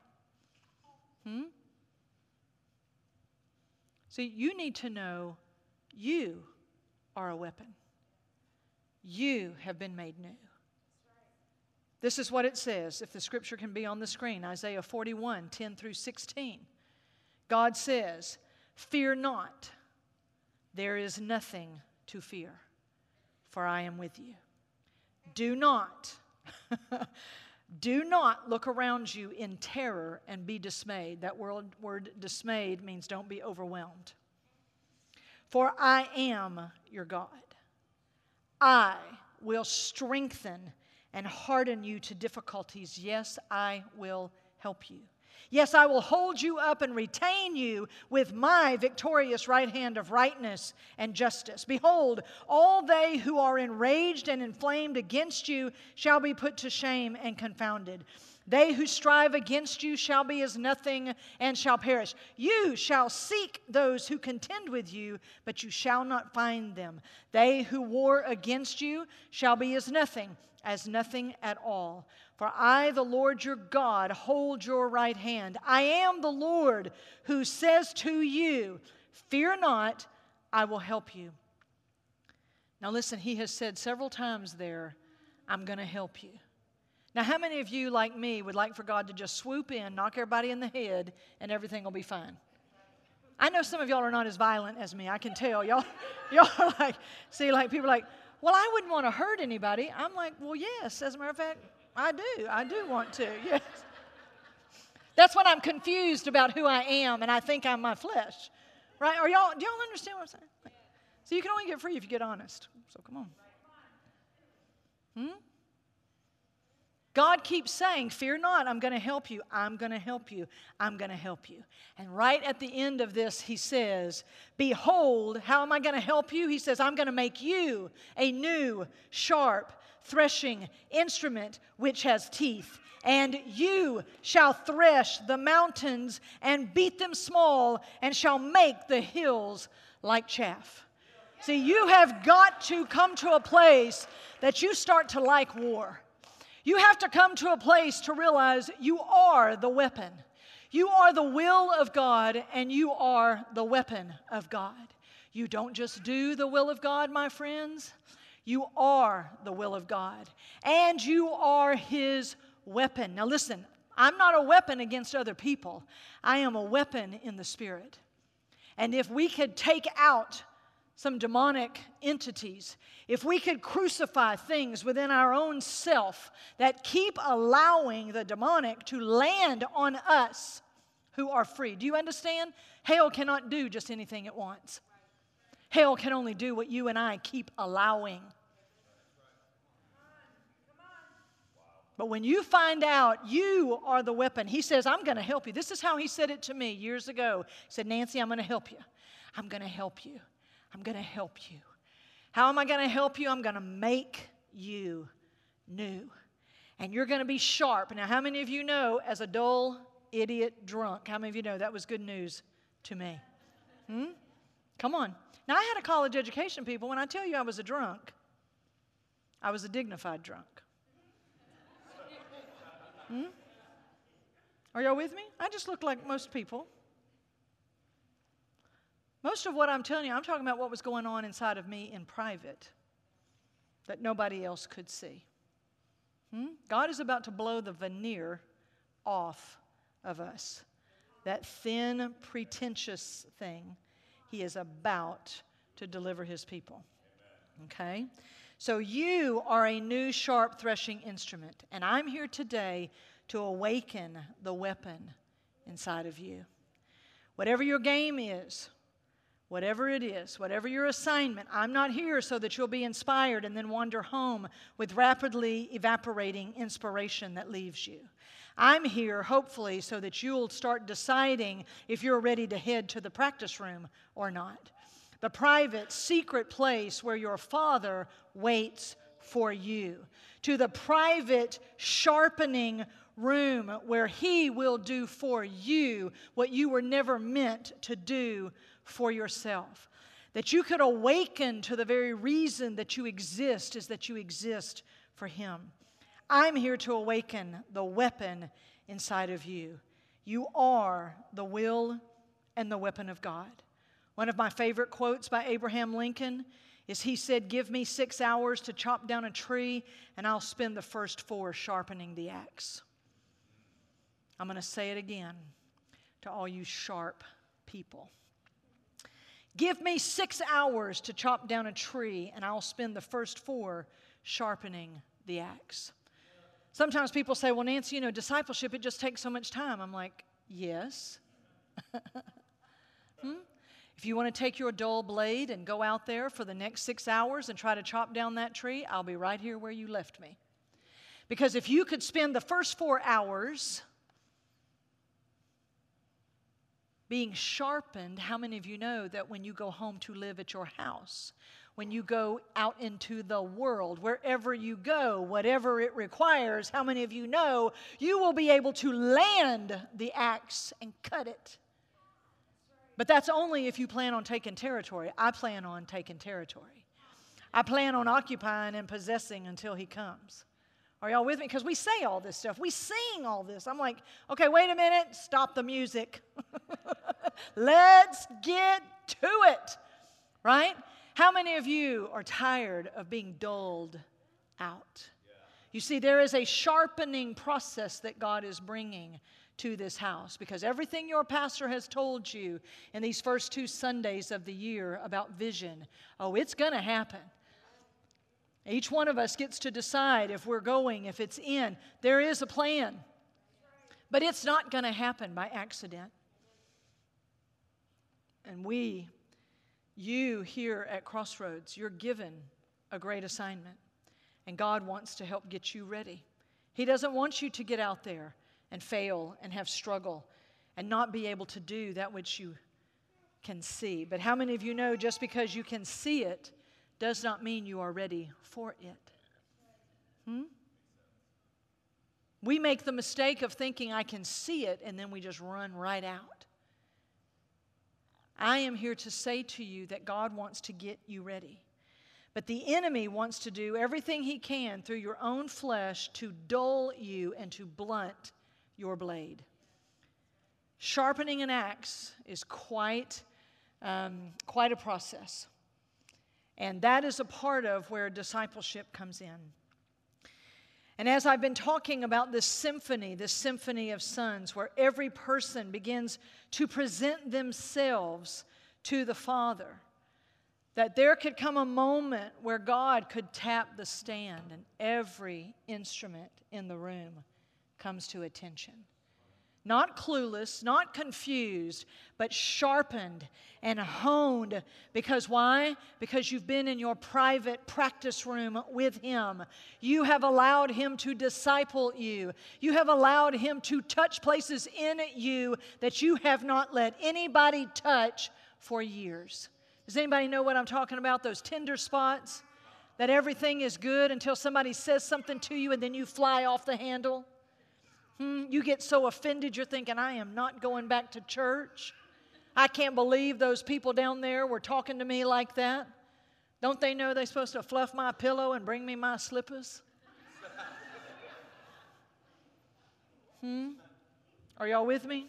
See, you need to know you are a weapon. you have been made new. This is what it says, if the scripture can be on the screen, Isaiah 41, 10 through 16. God says, "Fear not, there is nothing to fear, for I am with you. Do not, do not look around you in terror and be dismayed." That word dismayed means don't be overwhelmed. "For I am your God. I will strengthen and harden you to difficulties. Yes, I will help you. Yes, I will hold you up and retain you with my victorious right hand of rightness and justice. Behold, all they who are enraged and inflamed against you shall be put to shame and confounded. They who strive against you shall be as nothing and shall perish. You shall seek those who contend with you, but you shall not find them. They who war against you shall be as nothing at all. For I, the Lord your God, hold your right hand. I am the Lord who says to you, fear not, I will help you." Now listen, he has said several times there, I'm going to help you. Now how many of you, like me, would like for God to just swoop in, knock everybody in the head, and everything will be fine? I know some of y'all are not as violent as me. I can tell. Y'all are like, see, like people are like, well, I wouldn't want to hurt anybody. I'm like, well, yes, as a matter of fact, I do want to, yes. That's when I'm confused about who I am and I think I'm my flesh, right? Do y'all understand what I'm saying? So you can only get free if you get honest, so come on. God keeps saying, fear not, I'm going to help you, I'm going to help you, I'm going to help you. And right at the end of this, he says, behold, how am I going to help you? He says, I'm going to make you a new, sharp, threshing instrument which has teeth. And you shall thresh the mountains and beat them small, and shall make the hills like chaff. See, you have got to come to a place that you start to like war. You have to come to a place to realize you are the weapon. You are the will of God, and you are the weapon of God. You don't just do the will of God, my friends. You are the will of God, and you are His weapon. Now listen, I'm not a weapon against other people. I am a weapon in the Spirit. And if we could take out some demonic entities, if we could crucify things within our own self that keep allowing the demonic to land on us who are free. Do you understand? Hell cannot do just anything it wants. Hell can only do what you and I keep allowing. But when you find out you are the weapon, he says, I'm going to help you. This is how he said it to me years ago. He said, Nancy, I'm going to help you. I'm going to help you. I'm going to help you. How am I going to help you? I'm going to make you new. And you're going to be sharp. Now, how many of you know, as a dull, idiot, drunk, how many of you know that was good news to me? Come on. Now, I had a college education, people. When I tell you I was a drunk, I was a dignified drunk. Are y'all with me? I just look like most people. Most of what I'm telling you, I'm talking about what was going on inside of me in private that nobody else could see. God is about to blow the veneer off of us. That thin, pretentious thing, He is about to deliver His people. Okay? So you are a new, sharp threshing instrument, and I'm here today to awaken the weapon inside of you. Whatever your game is, whatever it is, whatever your assignment, I'm not here so that you'll be inspired and then wander home with rapidly evaporating inspiration that leaves you. I'm here, hopefully, so that you'll start deciding if you're ready to head to the practice room or not. The private, secret place where your Father waits for you. To the private, sharpening room where He will do for you what you were never meant to do for yourself. That you could awaken to the very reason that you exist is that you exist for Him. I'm here to awaken the weapon inside of you. You are the will and the weapon of God. One of my favorite quotes by Abraham Lincoln is he said, give me 6 hours to chop down a tree, and I'll spend the first 4 sharpening the axe. I'm going to say it again to all you sharp people. Give me 6 hours to chop down a tree, and I'll spend the first 4 sharpening the axe. Sometimes people say, well, Nancy, discipleship, it just takes so much time. I'm like, yes. If you want to take your dull blade and go out there for the next 6 hours and try to chop down that tree, I'll be right here where you left me. Because if you could spend the first 4 hours being sharpened, how many of you know that when you go home to live at your house, when you go out into the world, wherever you go, whatever it requires, how many of you know you will be able to land the axe and cut it? But that's only if you plan on taking territory. I plan on taking territory. I plan on occupying and possessing until he comes. Are y'all with me? Because we say all this stuff. We sing all this. I'm like, okay, wait a minute. Stop the music. Let's get to it. Right? How many of you are tired of being dulled out? You see, there is a sharpening process that God is bringing to this house, because everything your pastor has told you in these first 2 Sundays of the year about vision, it's going to happen. Each one of us gets to decide if we're going, if it's in. There is a plan, but it's not going to happen by accident. And you here at Crossroads, you're given a great assignment, and God wants to help get you ready. He doesn't want you to get out there and fail and have struggle and not be able to do that which you can see. But how many of you know just because you can see it does not mean you are ready for it? We make the mistake of thinking I can see it, and then we just run right out. I am here to say to you that God wants to get you ready. But the enemy wants to do everything he can through your own flesh to dull you and to blunt your blade. Sharpening an axe is quite a process. And that is a part of where discipleship comes in. And as I've been talking about this symphony of sons, where every person begins to present themselves to the Father, that there could come a moment where God could tap the stand and every instrument in the room comes to attention. Not clueless, not confused, but sharpened and honed. Because why? Because you've been in your private practice room with Him. You have allowed Him to disciple you. You have allowed Him to touch places in you that you have not let anybody touch for years. Does anybody know what I'm talking about? Those tender spots? That everything is good until somebody says something to you and then you fly off the handle? You get so offended you're thinking, I am not going back to church. I can't believe those people down there were talking to me like that. Don't they know they're supposed to fluff my pillow and bring me my slippers? Are y'all with me?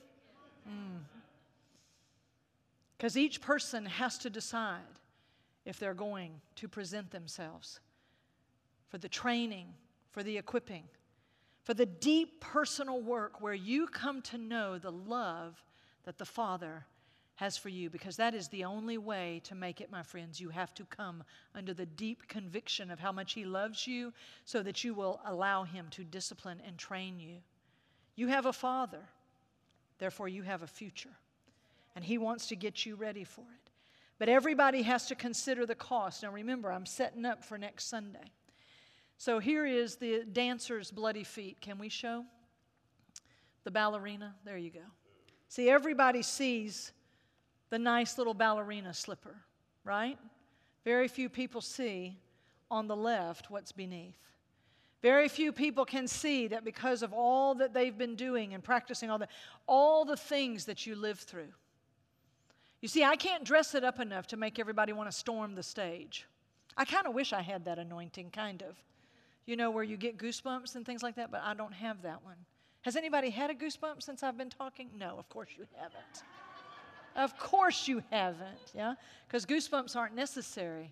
Because each person has to decide if they're going to present themselves for the training, for the equipping, for the deep personal work where you come to know the love that the Father has for you. Because that is the only way to make it, my friends. You have to come under the deep conviction of how much He loves you so that you will allow Him to discipline and train you. You have a Father, therefore you have a future. And He wants to get you ready for it. But everybody has to consider the cost. Now remember, I'm setting up for next Sunday. So here is the dancer's bloody feet. Can we show the ballerina? There you go. See, everybody sees the nice little ballerina slipper, right? Very few people see on the left what's beneath. Very few people can see that because of all that they've been doing and practicing all the things that you live through. You see, I can't dress it up enough to make everybody want to storm the stage. I kind of wish I had that anointing, kind of. You know, where you get goosebumps and things like that, but I don't have that one. Has anybody had a goosebump since I've been talking? No, of course you haven't. Of course you haven't, yeah? Because goosebumps aren't necessary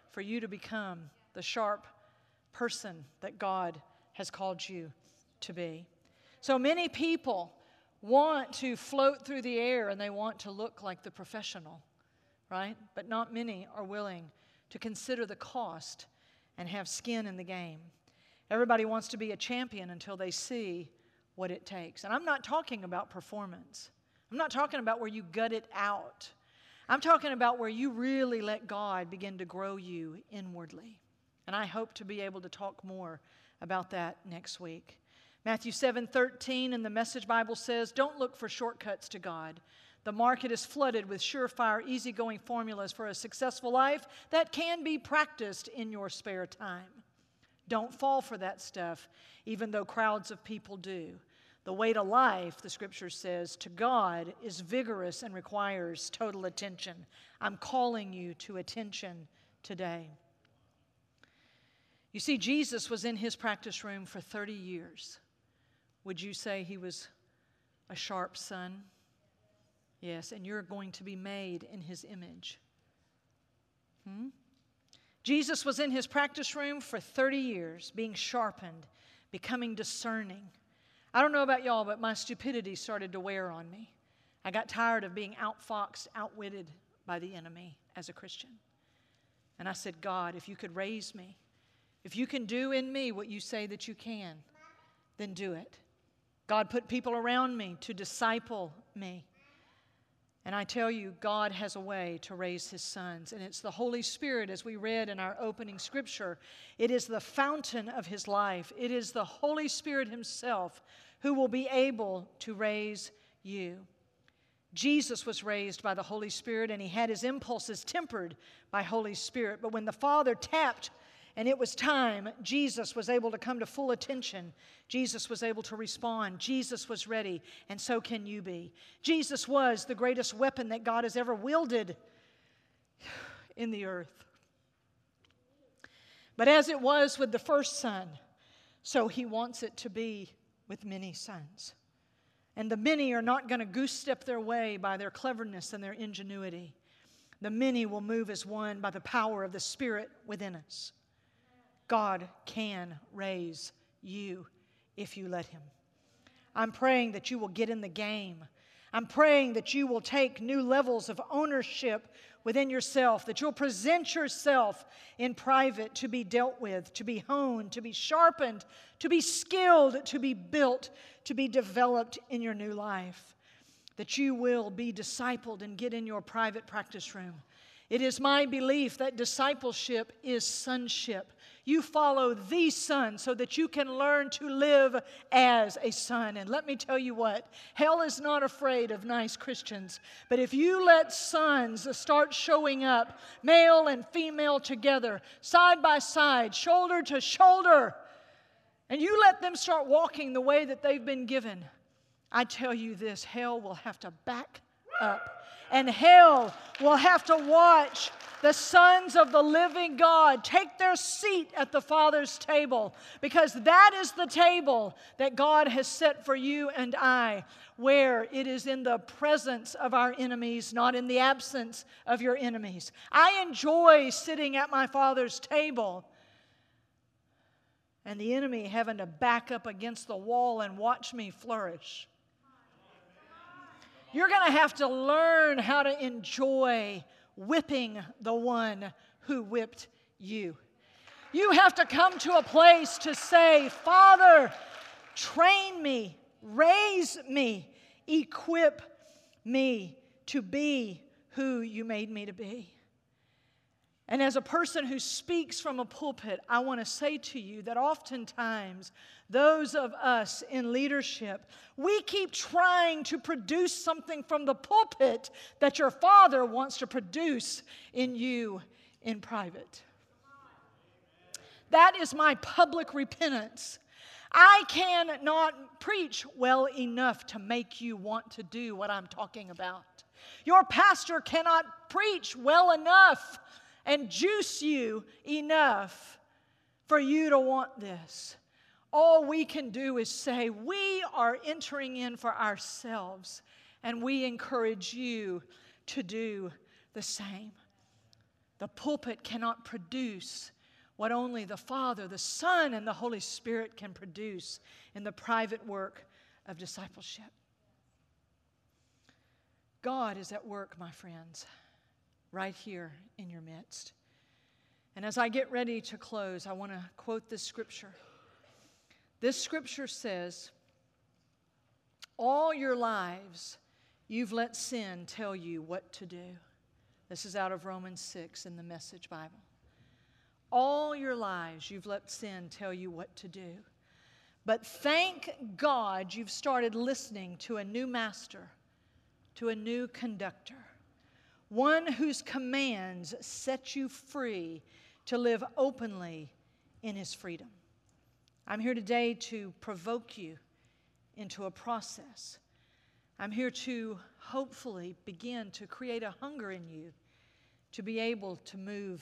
for you to become the sharp person that God has called you to be. So many people want to float through the air and they want to look like the professional, right? But not many are willing to consider the cost and have skin in the game. Everybody wants to be a champion until they see what it takes. And I'm not talking about performance. I'm not talking about where you gut it out. I'm talking about where you really let God begin to grow you inwardly. And I hope to be able to talk more about that next week. Matthew 7:13 in the Message Bible says, don't look for shortcuts to God. The market is flooded with surefire, easygoing formulas for a successful life that can be practiced in your spare time. Don't fall for that stuff, even though crowds of people do. The way to life, the Scripture says, to God is vigorous and requires total attention. I'm calling you to attention today. You see, Jesus was in his practice room for 30 years. Would you say he was a sharp son? Yes, and you're going to be made in his image. Jesus was in his practice room for 30 years, being sharpened, becoming discerning. I don't know about y'all, but my stupidity started to wear on me. I got tired of being outfoxed, outwitted by the enemy as a Christian. And I said, God, if you could raise me, if you can do in me what you say that you can, then do it. God put people around me to disciple me. And I tell you, God has a way to raise his sons. And it's the Holy Spirit, as we read in our opening scripture. It is the fountain of his life. It is the Holy Spirit himself who will be able to raise you. Jesus was raised by the Holy Spirit, and he had his impulses tempered by Holy Spirit. But when the Father tapped and it was time, Jesus was able to come to full attention. Jesus was able to respond. Jesus was ready, and so can you be. Jesus was the greatest weapon that God has ever wielded in the earth. But as it was with the first son, so he wants it to be with many sons. And the many are not going to goose-step their way by their cleverness and their ingenuity. The many will move as one by the power of the Spirit within us. God can raise you if you let him. I'm praying that you will get in the game. I'm praying that you will take new levels of ownership within yourself, that you'll present yourself in private to be dealt with, to be honed, to be sharpened, to be skilled, to be built, to be developed in your new life, that you will be discipled and get in your private practice room. It is my belief that discipleship is sonship. You follow the Son so that you can learn to live as a son. And let me tell you what, hell is not afraid of nice Christians. But if you let sons start showing up, male and female together, side by side, shoulder to shoulder, and you let them start walking the way that they've been given, I tell you this, hell will have to back up. And hell will have to watch the sons of the living God take their seat at the Father's table, because that is the table that God has set for you and I, where it is in the presence of our enemies, not in the absence of your enemies. I enjoy sitting at my Father's table and the enemy having to back up against the wall and watch me flourish. You're going to have to learn how to enjoy whipping the one who whipped you. You have to come to a place to say, Father, train me, raise me, equip me to be who you made me to be. And as a person who speaks from a pulpit, I want to say to you that oftentimes those of us in leadership, we keep trying to produce something from the pulpit that your Father wants to produce in you in private. That is my public repentance. I cannot preach well enough to make you want to do what I'm talking about. Your pastor cannot preach well enough and juice you enough for you to want this. All we can do is say, we are entering in for ourselves, and we encourage you to do the same. The pulpit cannot produce what only the Father, the Son, and the Holy Spirit can produce in the private work of discipleship. God is at work, my friends, right here in your midst. And as I get ready to close, I want to quote this scripture. This scripture says, all your lives you've let sin tell you what to do. This is out of Romans 6 in the Message Bible. All your lives you've let sin tell you what to do. But thank God you've started listening to a new master, to a new conductor, one whose commands set you free to live openly in His freedom. I'm here today to provoke you into a process. I'm here to hopefully begin to create a hunger in you to be able to move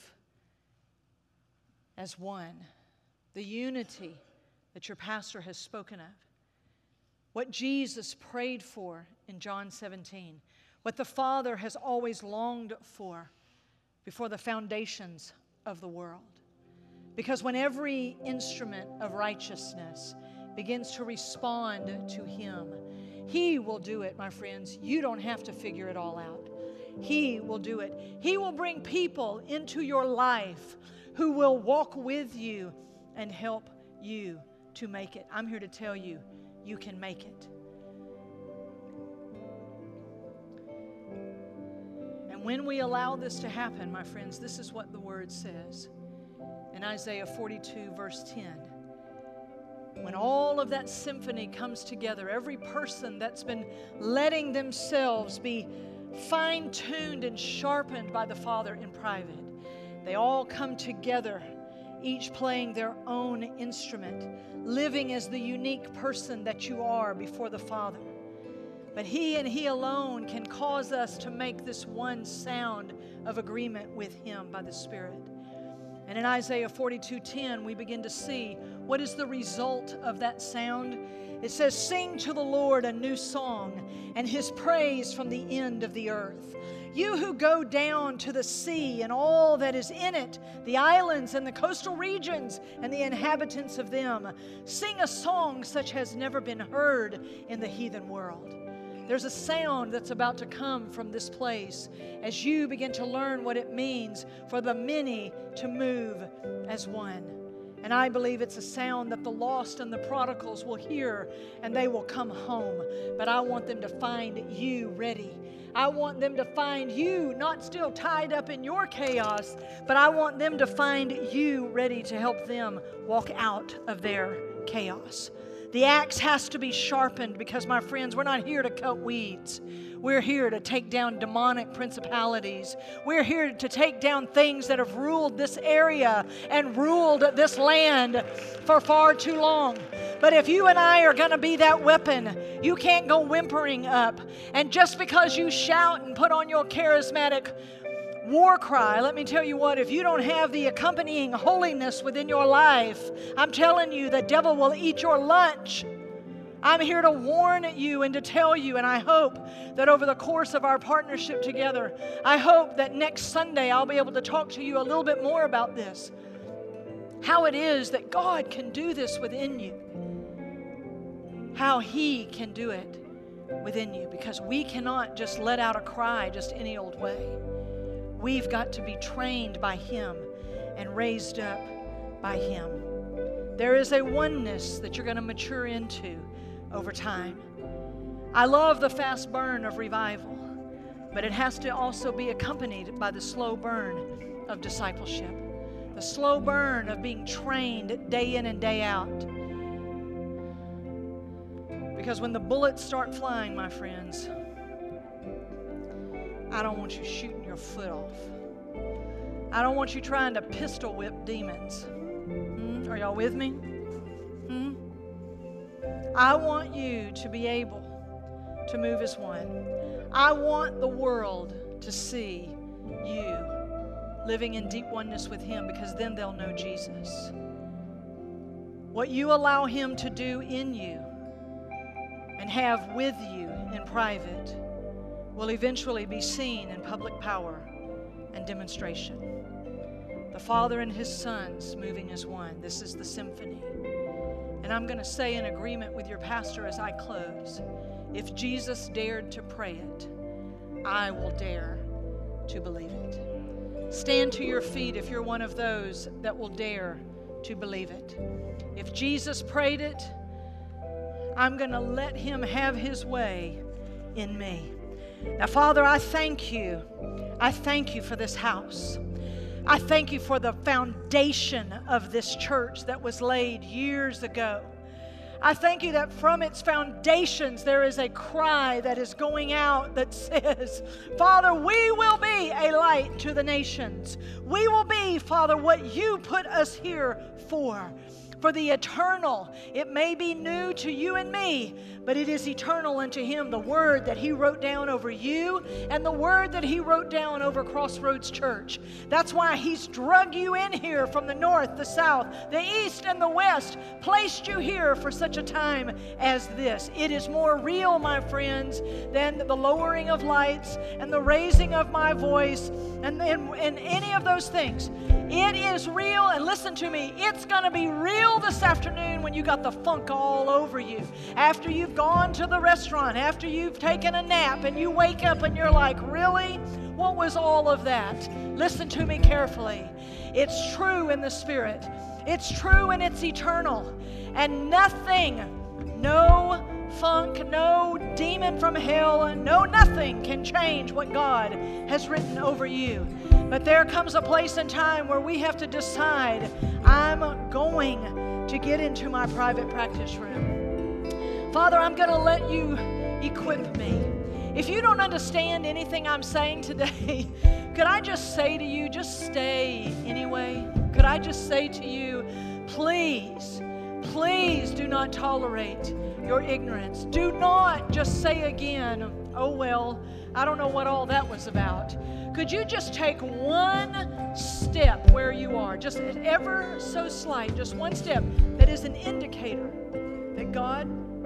as one. The unity that your pastor has spoken of. What Jesus prayed for in John 17. What the Father has always longed for before the foundations of the world. Because when every instrument of righteousness begins to respond to Him, He will do it, my friends. You don't have to figure it all out. He will do it. He will bring people into your life who will walk with you and help you to make it. I'm here to tell you, you can make it. And when we allow this to happen, my friends, this is what the Word says. In Isaiah 42, verse 10, when all of that symphony comes together, every person that's been letting themselves be fine-tuned and sharpened by the Father in private, they all come together, each playing their own instrument, living as the unique person that you are before the Father. But He and He alone can cause us to make this one sound of agreement with Him by the Spirit. And in Isaiah 42:10, we begin to see what is the result of that sound. It says, sing to the Lord a new song, and His praise from the end of the earth. You who go down to the sea and all that is in it, the islands and the coastal regions and the inhabitants of them, sing a song such as never been heard in the heathen world. There's a sound that's about to come from this place as you begin to learn what it means for the many to move as one. And I believe it's a sound that the lost and the prodigals will hear and they will come home. But I want them to find you ready. I want them to find you not still tied up in your chaos, but I want them to find you ready to help them walk out of their chaos. The axe has to be sharpened because, my friends, we're not here to cut weeds. We're here to take down demonic principalities. We're here to take down things that have ruled this area and ruled this land for far too long. But if you and I are going to be that weapon, you can't go whimpering up. And just because you shout and put on your charismatic war cry, let me tell you what, if you don't have the accompanying holiness within your life, I'm telling you, the devil will eat your lunch. I'm here to warn you and to tell you, and I hope that over the course of our partnership together, I hope that next Sunday I'll be able to talk to you a little bit more about this. How it is that God can do this within you. How He can do it within you, because we cannot just let out a cry just any old way. We've got to be trained by Him and raised up by Him. There is a oneness that you're going to mature into over time. I love the fast burn of revival, but it has to also be accompanied by the slow burn of discipleship. The slow burn of being trained day in and day out. Because when the bullets start flying, my friends, I don't want you shooting your foot off. I don't want you trying to pistol whip demons. Are y'all with me? I want you to be able to move as one. I want the world to see you living in deep oneness with Him, because then they'll know Jesus. What you allow Him to do in you and have with you in private will eventually be seen in public power and demonstration. the Father and His Son's moving as one. This is the symphony. And I'm going to say in agreement with your pastor as I close, if Jesus dared to pray it, I will dare to believe it. Stand to your feet if you're one of those that will dare to believe it. If Jesus prayed it, I'm going to let Him have His way in me. Now, Father, I thank you. I thank you for this house. I thank you for the foundation of this church that was laid years ago. I thank you that from its foundations there is a cry that is going out that says, Father, we will be a light to the nations. We will be, Father, what you put us here for the eternal. It may be new to you and me, but it is eternal unto Him. The word that He wrote down over you and the word that He wrote down over Crossroads Church. That's why He's drug you in here from the north, the south, the east, and the west, placed you here for such a time as this. It is more real, my friends, than the lowering of lights and the raising of my voice and any of those things. It is real, and listen to me, it's going to be real this afternoon when you got the funk all over you. After you've gone to the restaurant, after you've taken a nap, and you wake up and you're like, really? What was all of that? Listen to me carefully. It's true in the Spirit. It's true and it's eternal. And nothing, no funk, no demon from hell, no nothing can change what God has written over you. But there comes a place and time where we have to decide, I'm going to get into my private practice room. Father, I'm going to let you equip me. If you don't understand anything I'm saying today, could I just say to you, just stay anyway? Could I just say to you, please, please do not tolerate your ignorance. Do not just say again, oh well, I don't know what all that was about. Could you just take one step where you are, just ever so slight, just one step that is an indicator that God,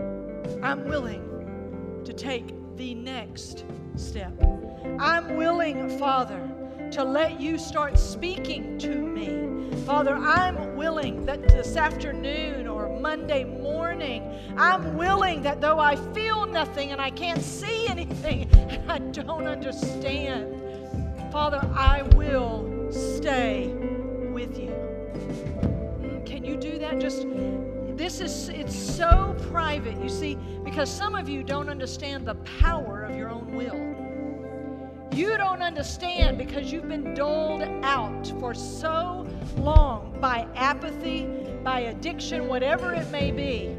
I'm willing to take the next step. I'm willing, Father, to let you start speaking to me. Father, I'm willing that this afternoon or Monday morning, I'm willing that though I feel nothing and I can't see anything and I don't understand, Father, I will stay with you. Can you do that? It's so private, you see, because some of you don't understand the power of your own will. You don't understand because you've been doled out for so long by apathy, by addiction, whatever it may be.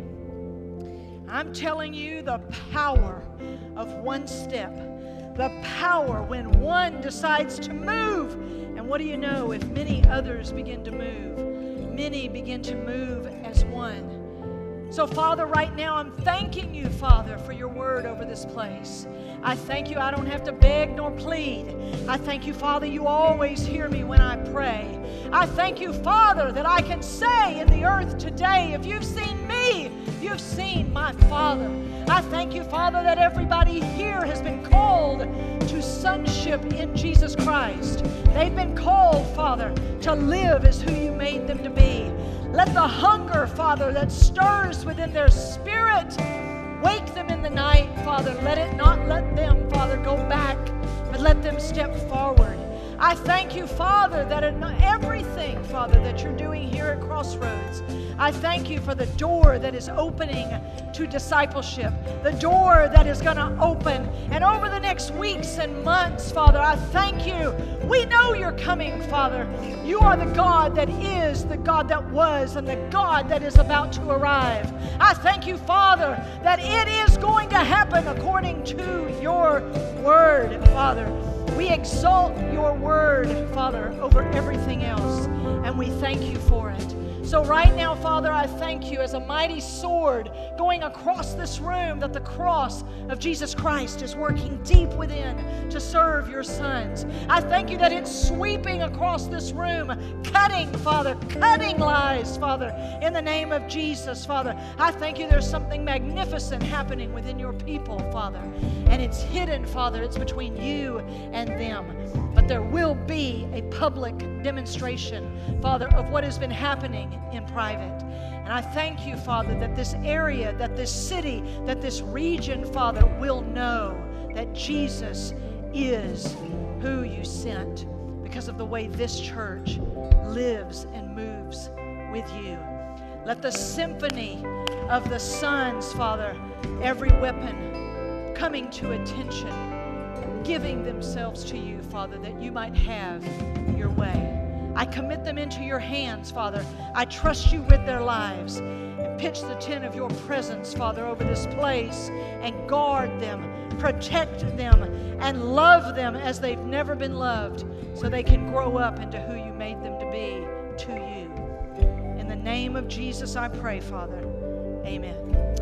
I'm telling you the power of one step. The power when one decides to move. And what do you know? If many others begin to move, many begin to move as one. So, Father, right now I'm thanking you, Father, for your word over this place. I thank you I don't have to beg nor plead. I thank you, Father, you always hear me when I pray. I thank you, Father, that I can say in the earth today, if you've seen me, you've seen my Father. I thank you, Father, that everybody here has been called to sonship in Jesus Christ. They've been called, Father, to live as who you made them to be. Let the hunger, Father, that stirs within their spirit, wake them in the night, Father. Let them, Father, go back, but let them step forward. I thank you, Father, that in everything, Father, that you're doing here at Crossroads, I thank you for the door that is opening to discipleship, the door that is going to open. And over the next weeks and months, Father, I thank you. We know you're coming, Father. You are the God that is, the God that was, and the God that is about to arrive. I thank you, Father, that it is going to happen according to your word, Father. We exalt your word, Father, over everything else, and we thank you for it. So right now, Father, I thank you as a mighty sword going across this room that the cross of Jesus Christ is working deep within to serve your sons. I thank you that it's sweeping across this room, cutting, Father, cutting lies, Father, in the name of Jesus, Father. I thank you there's something magnificent happening within your people, Father. And it's hidden, Father. It's between you and them. But there will be a public demonstration, Father, of what has been happening in private. And I thank you, Father, that this area, that this city, that this region, Father, will know that Jesus is who you sent because of the way this church lives and moves with you. Let the symphony of the sons, Father, every weapon coming to attention, giving themselves to you, Father, that you might have your way. I commit them into your hands, Father. I trust you with their lives. And pitch the tent of your presence, Father, over this place and guard them, protect them, and love them as they've never been loved so they can grow up into who you made them to be to you. In the name of Jesus, I pray, Father. Amen.